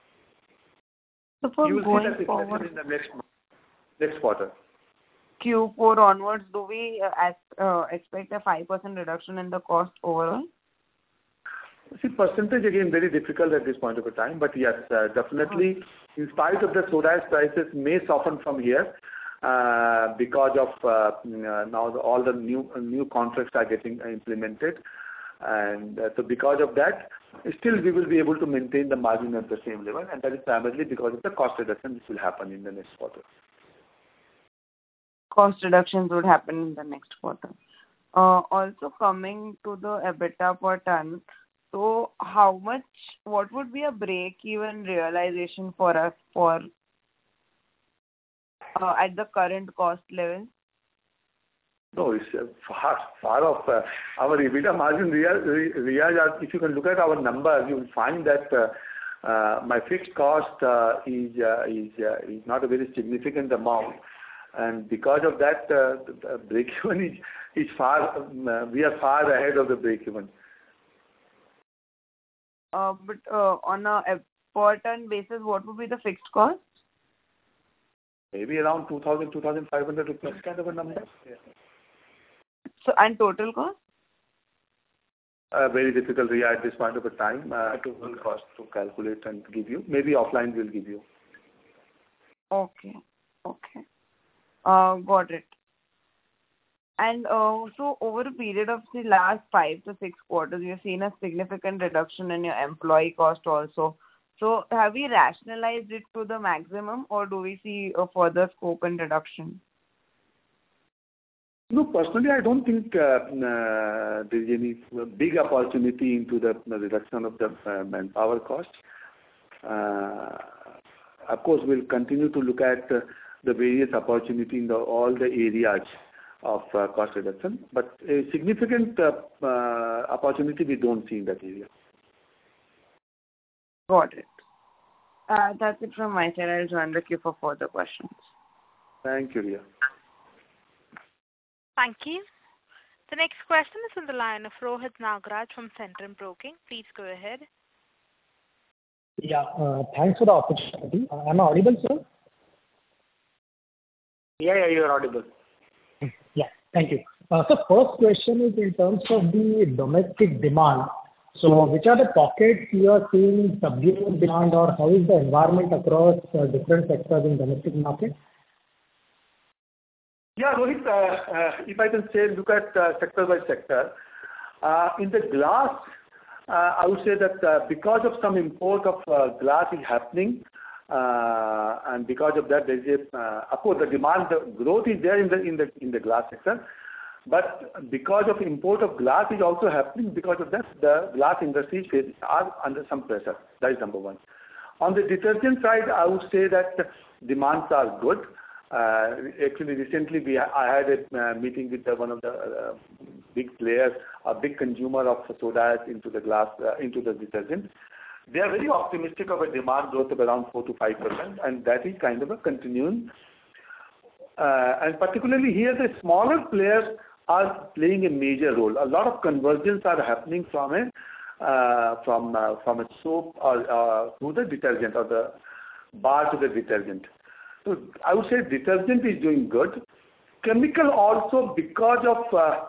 So for you will going see that forward in the next quarter. Q4 onwards, do we expect a 5% reduction in the cost overall? See, percentage again very difficult at this point of a time, but yes, definitely in spite of the soda ash prices may soften from here because of now all the new contracts are getting implemented, and so because of that, still we will be able to maintain the margin at the same level, and that is primarily because of the cost reduction which will happen in the next quarter. Cost reductions would happen in the next quarter. Also coming to the EBITDA per ton, so what would be a break-even realization for us at the current cost level? No, it's far off. Our EBITDA margin, Riyaz, if you can look at our numbers, you will find that my fixed cost is not a very significant amount, and because of that, the break-even is far. We are far ahead of the break-even. But on a per ton basis, what would be the fixed cost? Maybe around 2,000, 2,500 rupees kind of a number. Yeah. So, and total cost? Very difficult, Riya, at this point of a time, total cost to calculate and give you. Maybe offline we'll give you. Okay. Got it. And so over a period of the last 5 to 6 quarters, you've seen a significant reduction in your employee cost also. So have we rationalized it to the maximum, or do we see a further scope and reduction? No, personally, I don't think there is any big opportunity into the reduction of the manpower cost. Of course, we'll continue to look at the various opportunity in all the areas of cost reduction, but a significant opportunity we don't see in that area. Got it. That's it from my side. I'll join the queue for further questions. Thank you, Riya. Thank you. The next question is on the line of Rohit Nagraj from Centrum Broking. Please go ahead. Yeah, thanks for the opportunity. Am I audible, sir? Yeah, you are audible. Yeah, thank you. First question is in terms of the domestic demand. Which are the pockets you are seeing subdued demand, or how is the environment across different sectors in domestic market? Yeah, Rohit, if I can say, look at sector by sector. In the glass, I would say that because of some import of glass is happening, and because of that, there is of course the demand, the growth is there in the glass sector. But because of import of glass is also happening, because of that, the glass industries are under some pressure. That is number one. On the detergent side, I would say that demands are good. Actually, recently I had a meeting with one of the big players, a big consumer of soda ash into the glass, into the detergent. They are very optimistic of a demand growth of around 4 to 5%, and that is kind of a continuing. And particularly here, the smaller players are playing a major role. A lot of conversions are happening from a soap or to the detergent, or the bar to the detergent. So I would say detergent is doing good. Chemical also, because of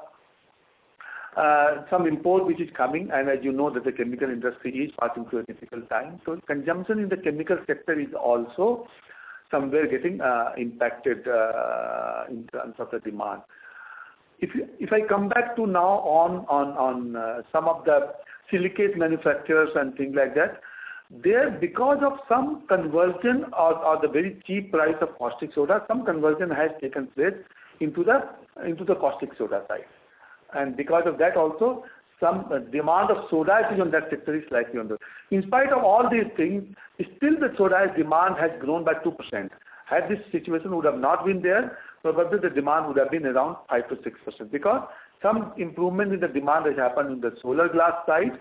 some import which is coming, and as you know that the chemical industry is passing through a difficult time. So consumption in the chemical sector is also somewhere getting impacted in terms of the demand. If I come back to now on some of the silicate manufacturers and things like that, there, because of some conversion or the very cheap price of caustic soda, some conversion has taken place into the caustic soda side. And because of that also, some demand of soda ash on that sector is slightly under. In spite of all these things, still the soda ash demand has grown by 2%. Had this situation would have not been there, probably the demand would have been around 5 to 6%, because some improvement in the demand has happened in the solar glass side.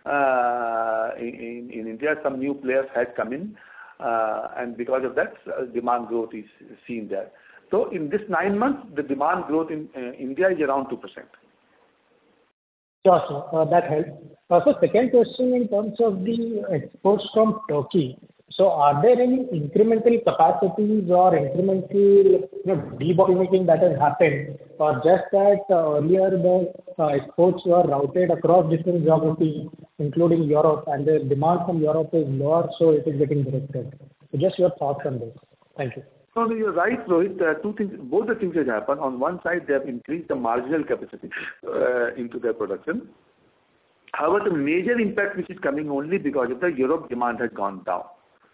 In India, some new players had come in, and because of that, demand growth is seen there. So in this 9 months, the demand growth in India is around 2%. Sure, sir. That helps. So second question in terms of the exports from Turkey. So are there any incremental capacities or incremental debottlenecking that has happened, or just that earlier the exports were routed across different geographies, including Europe, and the demand from Europe is lower, so it is getting directed? So just your thoughts on this. Thank you. No, you're right, Rohit. Two things, both the things have happened. On one side, they have increased the marginal capacity into their production. However, the major impact which is coming only because of the Europe demand has gone down.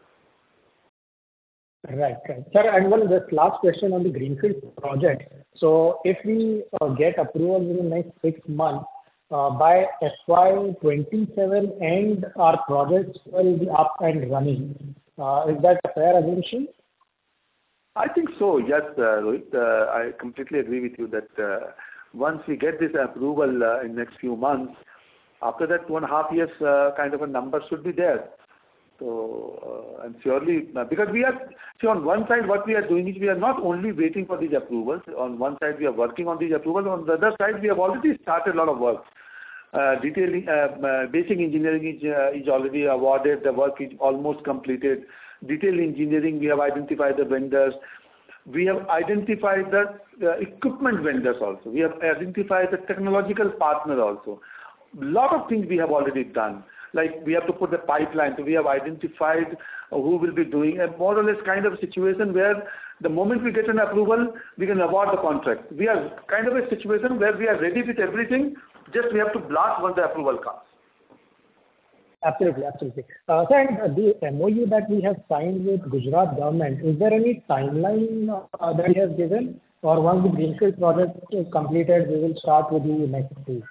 Right. Sir, and one just last question on the Greenfield project. So if we get approval in the next 6 months, by FY 27 and our projects will be up and running. Is that a fair assumption? I think so, yes, Rohit. I completely agree with you that once we get this approval in next few months, after that 2.5 years kind of a number should be there. So, and surely, because we are, see, on one side what we are doing is we are not only waiting for these approvals. On one side we are working on these approvals. On the other side we have already started a lot of work. Detailing, basic engineering is already awarded. The work is almost completed. Detail engineering, we have identified the vendors. We have identified the equipment vendors also. We have identified the technological partner also. Lot of things we have already done. Like we have to put the pipeline. So we have identified who will be doing a more or less kind of a situation where the moment we get an approval, we can award the contract. We are kind of a situation where we are ready with everything. Just we have to blast once the approval comes. Absolutely. Sir, the MOU that we have signed with Gujarat government, is there any timeline that he has given, or once the Greenfield project is completed, we will start with the next phase?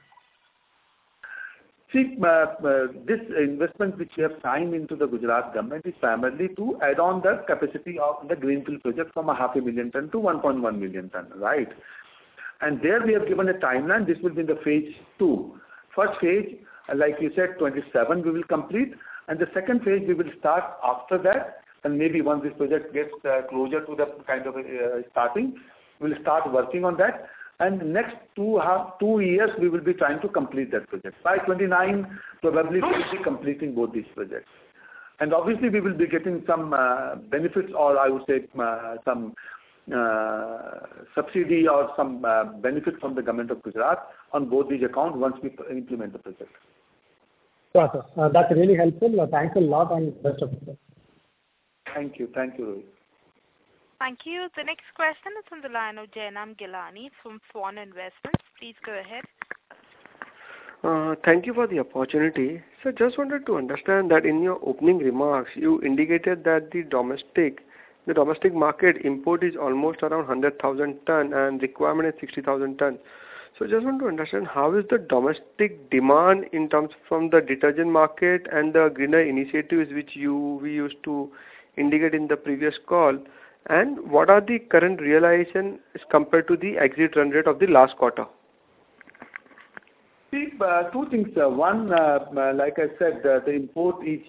See, this investment which we have signed into the Gujarat government is primarily to add on the capacity of the Greenfield project from 500,000 ton to 1.1 million ton, right? And there we have given a timeline. This will be in the phase 2. First phase, like you said, 27 we will complete, and the second phase we will start after that, and maybe once this project gets closer to the kind of starting, we will start working on that. And next 2 years we will be trying to complete that project. By 29, probably we will be completing both these projects. And obviously we will be getting some benefits, or I would say some subsidy or some benefit from the government of Gujarat on both these accounts once we implement the project. Sure, sir. That's really helpful. Thanks a lot and best of luck. Thank you. Thank you, Rohit. Thank you. The next question is on the line of Jainam Gilani from Swan Investments. Please go ahead. Thank you for the opportunity. So just wanted to understand that in your opening remarks, you indicated that the domestic market import is almost around 100,000 ton and requirement is 60,000 ton. So just want to understand how is the domestic demand in terms from the detergent market and the greener initiatives which we used to indicate in the previous call, and what are the current realization as compared to the exit run rate of the last quarter? See, two things. One, like I said, the import is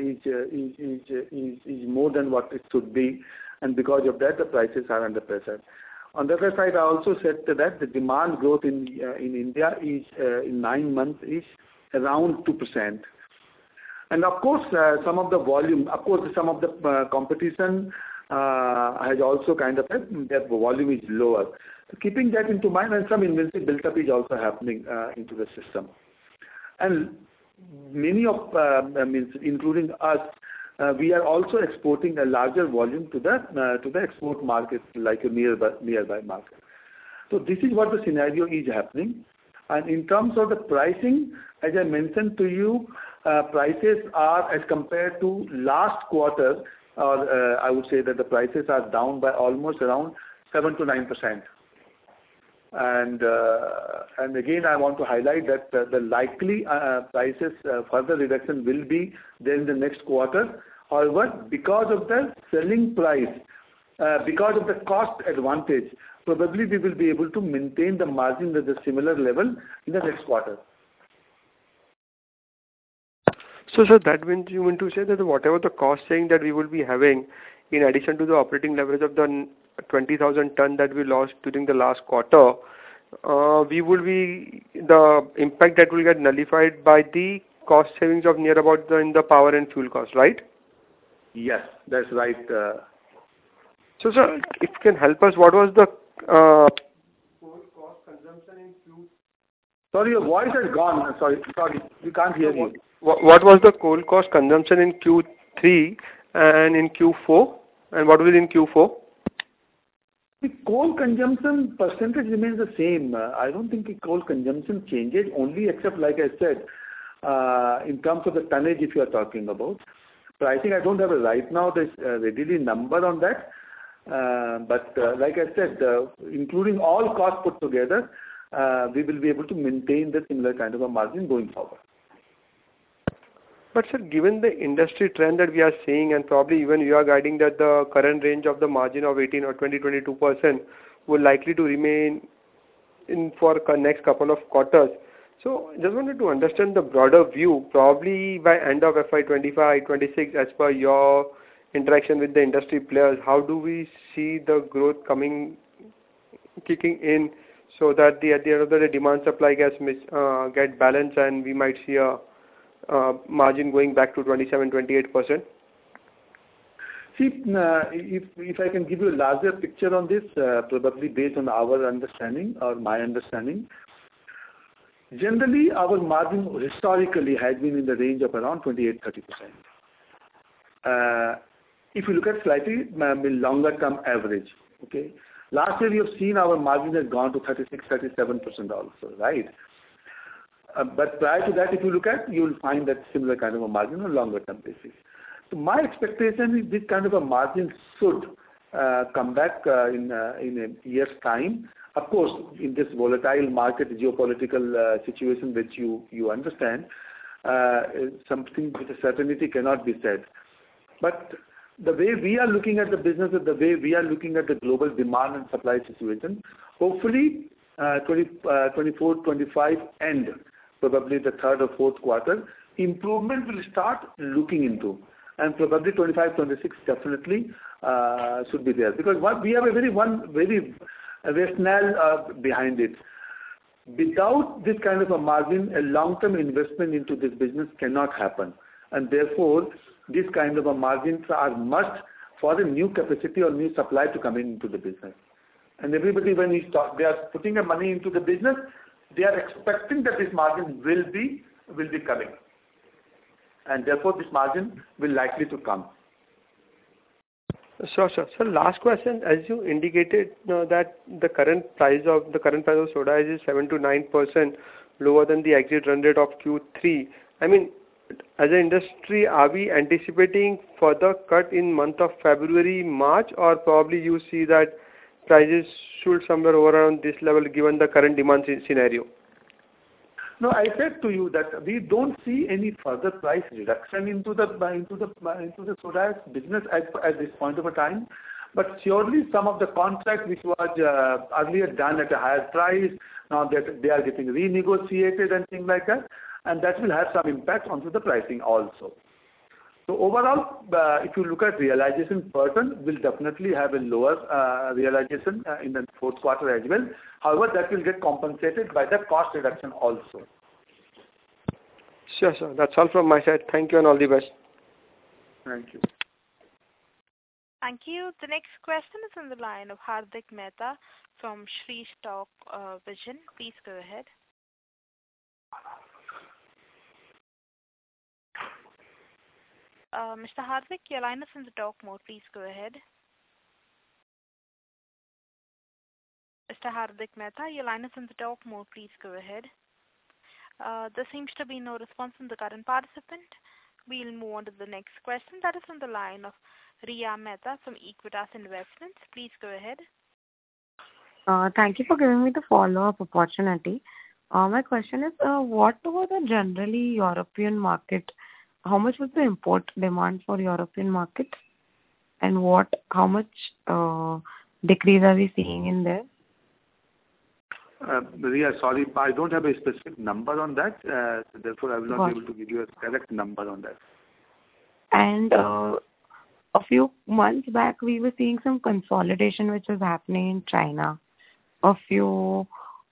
more than what it should be, and because of that, the prices are under pressure. On the other side, I also said that the demand growth in India is in 9 months is around 2%. And of course, some of the volume, some of the competition has also kind of their volume is lower. So keeping that into mind, and some inventory build-up is also happening into the system. And many of, including us, we are also exporting a larger volume to the export market, like a nearby market. So this is what the scenario is happening. And in terms of the pricing, as I mentioned to you, prices are as compared to last quarter, or I would say that the prices are down by almost around 7 to 9%. And again, I want to highlight that the likely prices further reduction will be there in the next quarter. However, because of the selling price, because of the cost advantage, probably we will be able to maintain the margin at a similar level in the next quarter. So, sir, that means you mean to say that whatever the cost saving that we will be having, in addition to the operating leverage of the 20,000 ton that we lost during the last quarter, the impact that will get nullified by the cost savings of near about in the power and fuel cost, right? Yes, that's right. So, sir, if you can help us, what was the coal cost consumption in Q? Sorry, your voice has gone. Sorry, we can't hear you. What was the coal cost consumption in Q3 and in Q4, and what was it in Q4? The coal consumption percentage remains the same. I don't think the coal consumption changes, only except, like I said, in terms of the tonnage, if you are talking about. Pricing, I don't have it right now. There's readily number on that. But like I said, including all costs put together, we will be able to maintain the similar kind of a margin going forward. But sir, given the industry trend that we are seeing, and probably even you are guiding that the current range of the margin of 18 or 22% will likely to remain in for next couple of quarters. So just wanted to understand the broader view, probably by end of FY25, 26, as per your interaction with the industry players, how do we see the growth kicking in so that at the end of the day, demand supply get balanced and we might see a margin going back to 27-28%? See, if I can give you a larger picture on this, probably based on our understanding or my understanding, generally our margin historically has been in the range of around 28-30%. If you look at slightly longer term average, okay, last year you have seen our margin has gone to 36-37% also, right? But prior to that, if you look at, you will find that similar kind of a margin on a longer term basis. So my expectation is this kind of a margin should come back in a year's time. Of course, in this volatile market, geopolitical situation which you understand, something with a certainty cannot be said. But the way we are looking at the business, the way we are looking at the global demand and supply situation, hopefully 24, 25 and probably the third or fourth quarter, improvement will start looking into. And probably 25, 26 definitely should be there. Because we have a very rationale behind it. Without this kind of a margin, a long-term investment into this business cannot happen. And therefore, this kind of a margins are must for a new capacity or new supply to come into the business. And everybody, when they are putting their money into the business, they are expecting that this margin will be coming. And therefore, this margin will likely to come. Sure, sir. So last question, as you indicated that the current price of soda ash is 7 to 9% lower than the exit run rate of Q3. I mean, as an industry, are we anticipating further cut in month of February, March, or probably you see that prices should somewhere over around this level given the current demand scenario? No, I said to you that we don't see any further price reduction into the soda ash business at this point of a time. But surely some of the contracts which was earlier done at a higher price, now that they are getting renegotiated and things like that, and that will have some impact onto the pricing also. So overall, if you look at realization per ton, will definitely have a lower realization in the fourth quarter as well. However, that will get compensated by the cost reduction also. Sure, sir. That's all from my side. Thank you and all the best. Thank you. Thank you. The next question is on the line of Hardik Mehta from Shree Stock Vision. Please go ahead. Mr. Hardik, your line is in the talk mode. Please go ahead. Mr. Hardik Mehta, your line is in the talk mode. Please go ahead. There seems to be no response from the current participant. We'll move on to the next question. That is on the line of Riya Mehta from Equitas Investments. Please go ahead. Thank you for giving me the follow-up opportunity. My question is, what was the generally European market? How much was the import demand for European market? And how much decrease are we seeing in there? Riya, sorry, I don't have a specific number on that. Therefore, I will not be able to give you a correct number on that. And a few months back, we were seeing some consolidation which was happening in China. A few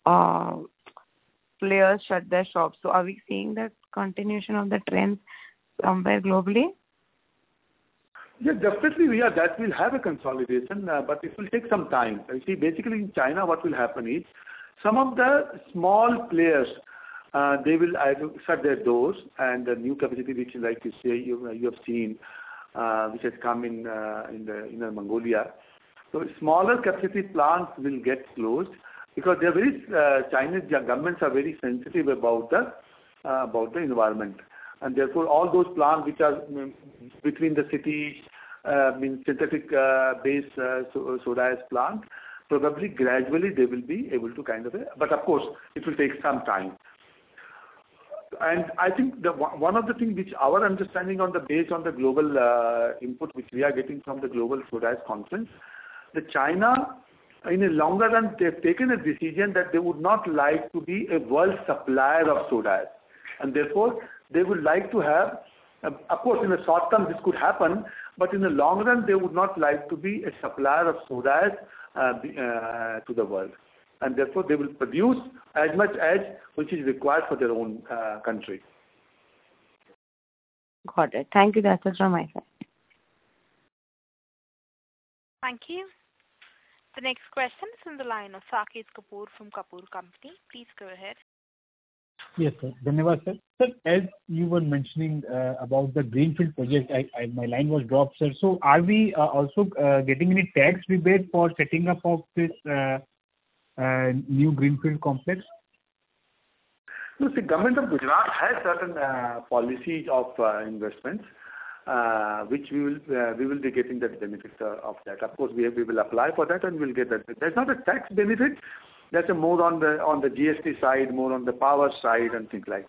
players shut their shops. So are we seeing that continuation of the trends somewhere globally? Yeah, definitely, Riya, that will have a consolidation, but it will take some time. You see, basically in China, what will happen is, some of the small players, they will either shut their doors, and the new capacity, which, like you say, you have seen, which has come in Inner Mongolia. So smaller capacity plants will get closed because they are very Chinese governments are very sensitive about the environment, and therefore all those plants which are between the cities, synthetic based soda ash plant, probably gradually they will be able to but of course it will take some time. And I think one of the things which our understanding based on the global input which we are getting from the Global Soda Ash Conference, the China in the longer run they've taken a decision that they would not like to be a world supplier of soda ash, and therefore they would like to have, of course in the short term this could happen, but in the long run they would not like to be a supplier of soda ash to the world, and therefore they will produce as much ash which is required for their own country. Got it. Thank you. That's it from my side. Thank you. The next question is on the line of Saket Kapoor from Kapoor Company. Please go ahead. Yes, sir. Dhanyavad, sir. Sir, as you were mentioning about the Greenfield project, my line was dropped, sir. So are we also getting any tax rebate for setting up of this new Greenfield complex? No, the government of Gujarat has certain policies of investments, which we will be getting that benefit of that. Of course, we will apply for that and we'll get that. There's not a tax benefit. That's more on the GST side, more on the power side and things like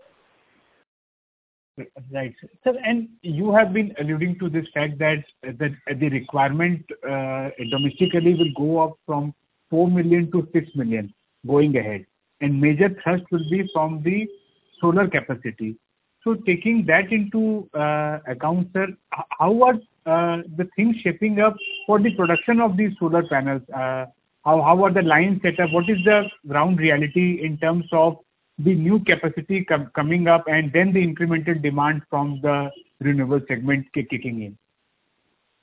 that. Right, sir. And you have been alluding to this fact that the requirement domestically will go up from 4 million to 6 million going ahead, and major thrust will be from the solar capacity. So taking that into account, sir, how are the things shaping up for the production of these solar panels? How are the lines set up? What is the ground reality in terms of the new capacity coming up and then the incremental demand from the renewable segment kicking in?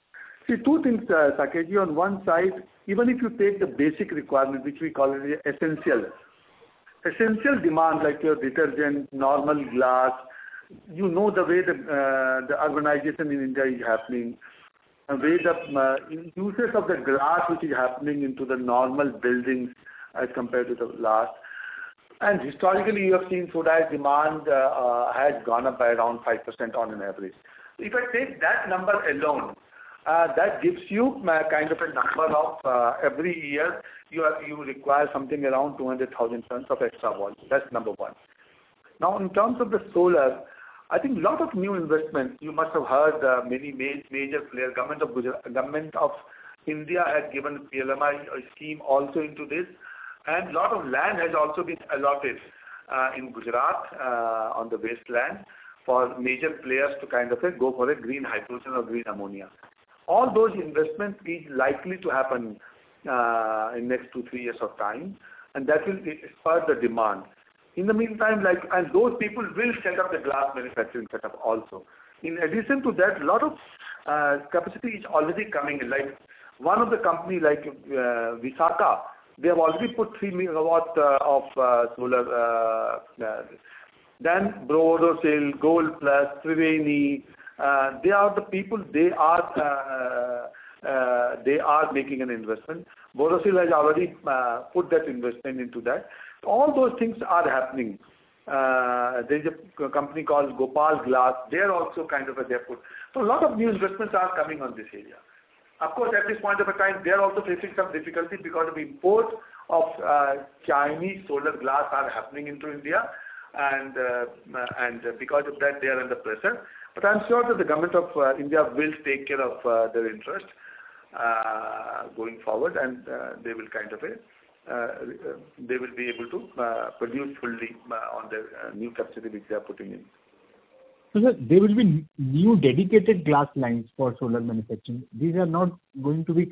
See, two things, Sakesh. On one side, even if you take the basic requirement, which we call it essential demand, like your detergent, normal glass, you know the way the urbanization in India is happening, the way the usage of the glass which is happening into the normal buildings as compared to the glass. And historically, you have seen soda ash demand has gone up by around 5% on an average. If I take that number alone, that gives you kind of a number of every year you require something around 200,000 tons of extra volume. That's number one. Now, in terms of the solar, I think a lot of new investments. You must have heard many major players. Government of India has given PLMI scheme also into this, and a lot of land has also been allotted in Gujarat on the wasteland for major players to kind of go for a green hydrogen or green ammonia. All those investments is likely to happen in next 2-3 years of time, and that will spur the demand. In the meantime, and those people will set up the glass manufacturing setup also. In addition to that, a lot of capacity is already coming in. Like one of the company like Visakha, they have already put 3 megawatt of solar. Then Borosil, Gold Plus, Triveni, they are the people. They are making an investment. Borosil has already put that investment into that. All those things are happening. There is a company called Gopal Glass. They are also kind of they put. So a lot of new investments are coming on this area. Of course, at this point of a time, they are also facing some difficulty because of import of Chinese solar glass are happening into India, and because of that, they are under pressure. But I'm sure that the government of India will take care of their interest going forward, and they will kind of they will be able to produce fully on their new capacity which they are putting in. So sir, there will be new dedicated glass lines for solar manufacturing. These are not going to be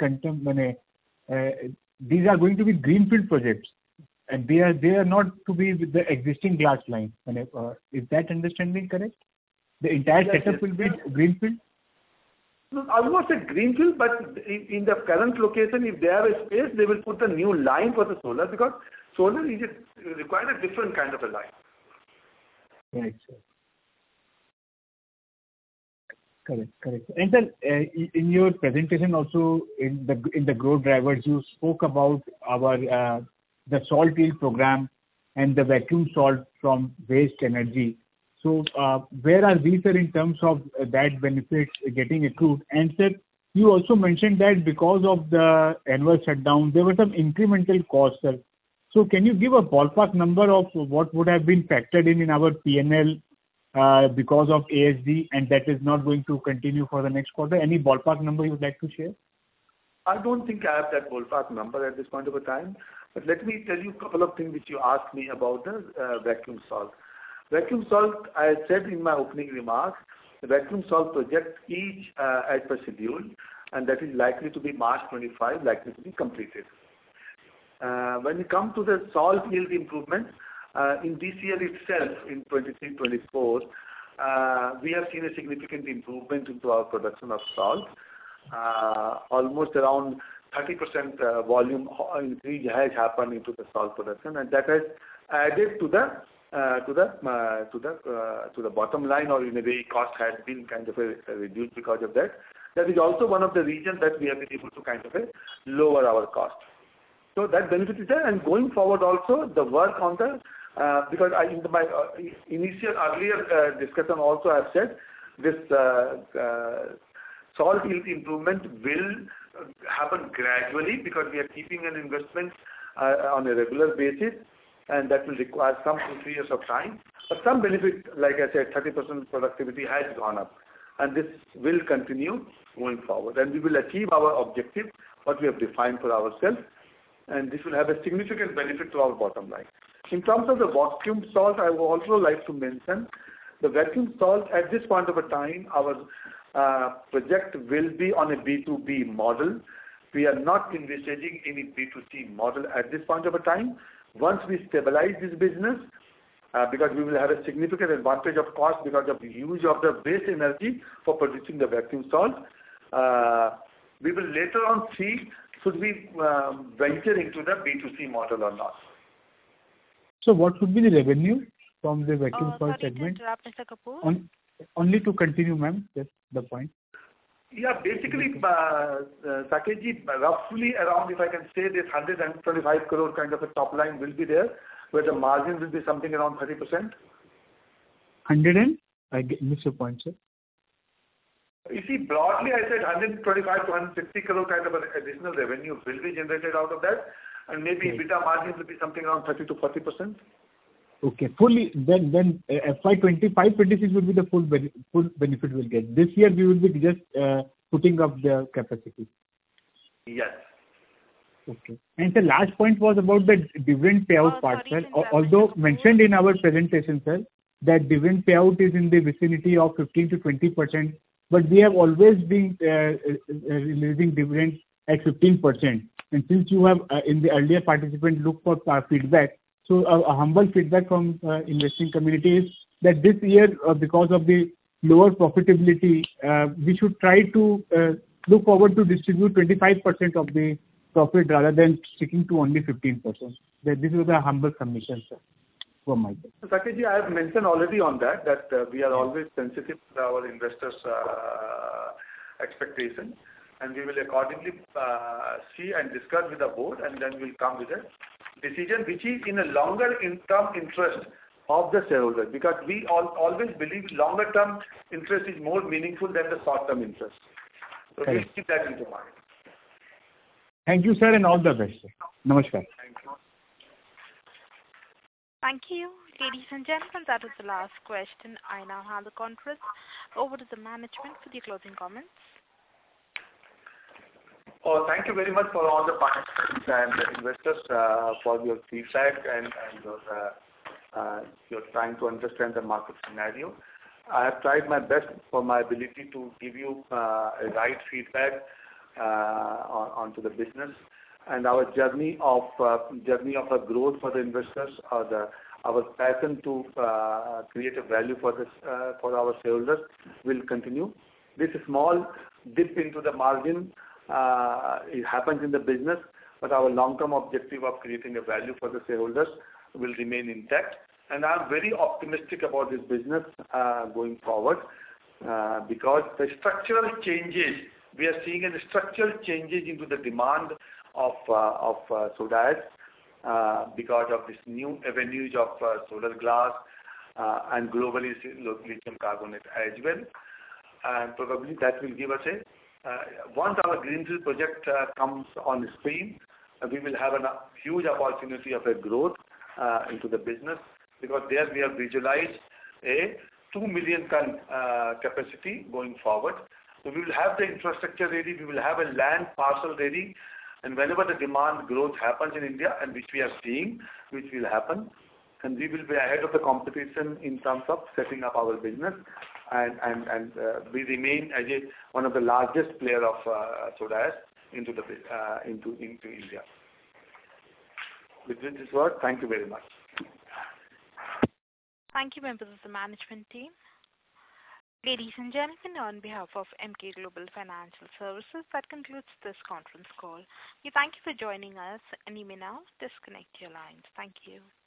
these are going to be greenfield projects, and they are not to be with the existing glass line. Is that understanding correct? The entire setup will be greenfield? No, I would not say greenfield, but in the current location, if they have a space, they will put a new line for the solar, because solar requires a different kind of a line. Right, sir. Correct. And sir, in your presentation also, in the growth drivers, you spoke about our the salt yield program and the vacuum salt from waste energy. So where are we, sir, in terms of that benefits getting accrued? And sir, you also mentioned that because of the annual shutdown, there were some incremental costs, sir. So can you give a ballpark number of what would have been factored in our P&L because of ASD, and that is not going to continue for the next quarter? Any ballpark number you would like to share? I don't think I have that ballpark number at this point of a time. But let me tell you a couple of things which you asked me about the vacuum salt. Vacuum salt, I said in my opening remarks, the vacuum salt project is as per schedule, and that is likely to be March 25, likely to be completed. When we come to the salt yield improvement, in this year itself, in 23-24, we have seen a significant improvement into our production of salt. Almost around 30% volume increase has happened into the salt production, and that has added to the bottom line, or in a way cost has been kind of reduced because of that. That is also one of the reasons that we have been able to kind of lower our cost. So that benefit is there, and going forward also the work on the because in my initial earlier discussion also I have said this salt yield improvement will happen gradually, because we are keeping an investment on a regular basis, and that will require some 2-3 years of time. But some benefit, like I said, 30% productivity has gone up, and this will continue going forward, and we will achieve our objective, what we have defined for ourselves, and this will have a significant benefit to our bottom line. In terms of the vacuum salt, I would also like to mention the vacuum salt at this point of a time, our project will be on a B2B model. We are not envisaging any B2C model at this point of a time. Once we stabilize this business, because we will have a significant advantage of cost because of the use of the waste energy for producing the vacuum salt, We will later on see should we venture into the B2C model or not. So what would be the revenue from the vacuum coil segment? Sorry to interrupt, Mr. Kapoor. Only to continue, ma'am, just the point. Yeah, basically, Saketji, roughly around, if I can say, this 125 crore kind of a top line will be there, where the margin will be something around 30%. I missed your point, sir. You see, broadly, I said 125 to 150 crore kind of an additional revenue will be generated out of that, and maybe EBITDA margin will be something around 30 to 40%. Okay, fully. Then FY 25-26 will be the full benefit we'll get. This year we will be just putting up the capacity. Yes. Okay. And the last point was about the dividend payout part, sir. Although mentioned in our presentation, sir, that dividend payout is in the vicinity of 15 to 20%, but we have always been releasing dividends at 15%. And since you have in the earlier participant looked for feedback, so a humble feedback from investing community is that this year, because of the lower profitability, we should try to look forward to distribute 25% of the profit rather than sticking to only 15%. This is a humble submission, sir, from my side. Saketji, I have mentioned already on that we are always sensitive to our investors' expectation, and we will accordingly see and discuss with the board, and then we'll come with a decision which is in a longer term interest of the shareholders, because we always believe longer term interest is more meaningful than the short term interest. So we'll keep that into mind. Thank you, sir, and all the best, sir. Namaskar. Thank you. Thank you. Ladies and gentlemen, that was the last question. I now hand the conference over to the management for the closing comments. Thank you very much for all the participants and the investors for your feedback and your trying to understand the market scenario. I have tried my best for my ability to give you a right feedback onto the business and our journey of a growth for the investors, our passion to create a value for our shareholders will continue. This small dip into the margin it happens in the business, but our long-term objective of creating a value for the shareholders will remain intact. And I'm very optimistic about this business going forward because the structural changes, we are seeing structural changes into the demand of soda ash because of this new avenues of solar glass and globally lithium carbonate as well. And probably that will give us once our greenfield project comes on stream, we will have a huge opportunity of a growth into the business, because there we have visualized a 2 million ton capacity going forward. So we will have the infrastructure ready, we will have a land parcel ready, and whenever the demand growth happens in India, and which we are seeing, which will happen, and we will be ahead of the competition in terms of setting up our business, and we remain as one of the largest player of soda ash into India. With this word, thank you very much. Thank you, members of the management team. Ladies and gentlemen, on behalf of Emkay Global Financial Services, that concludes this conference call. We thank you for joining us, and you may now disconnect your lines. Thank you.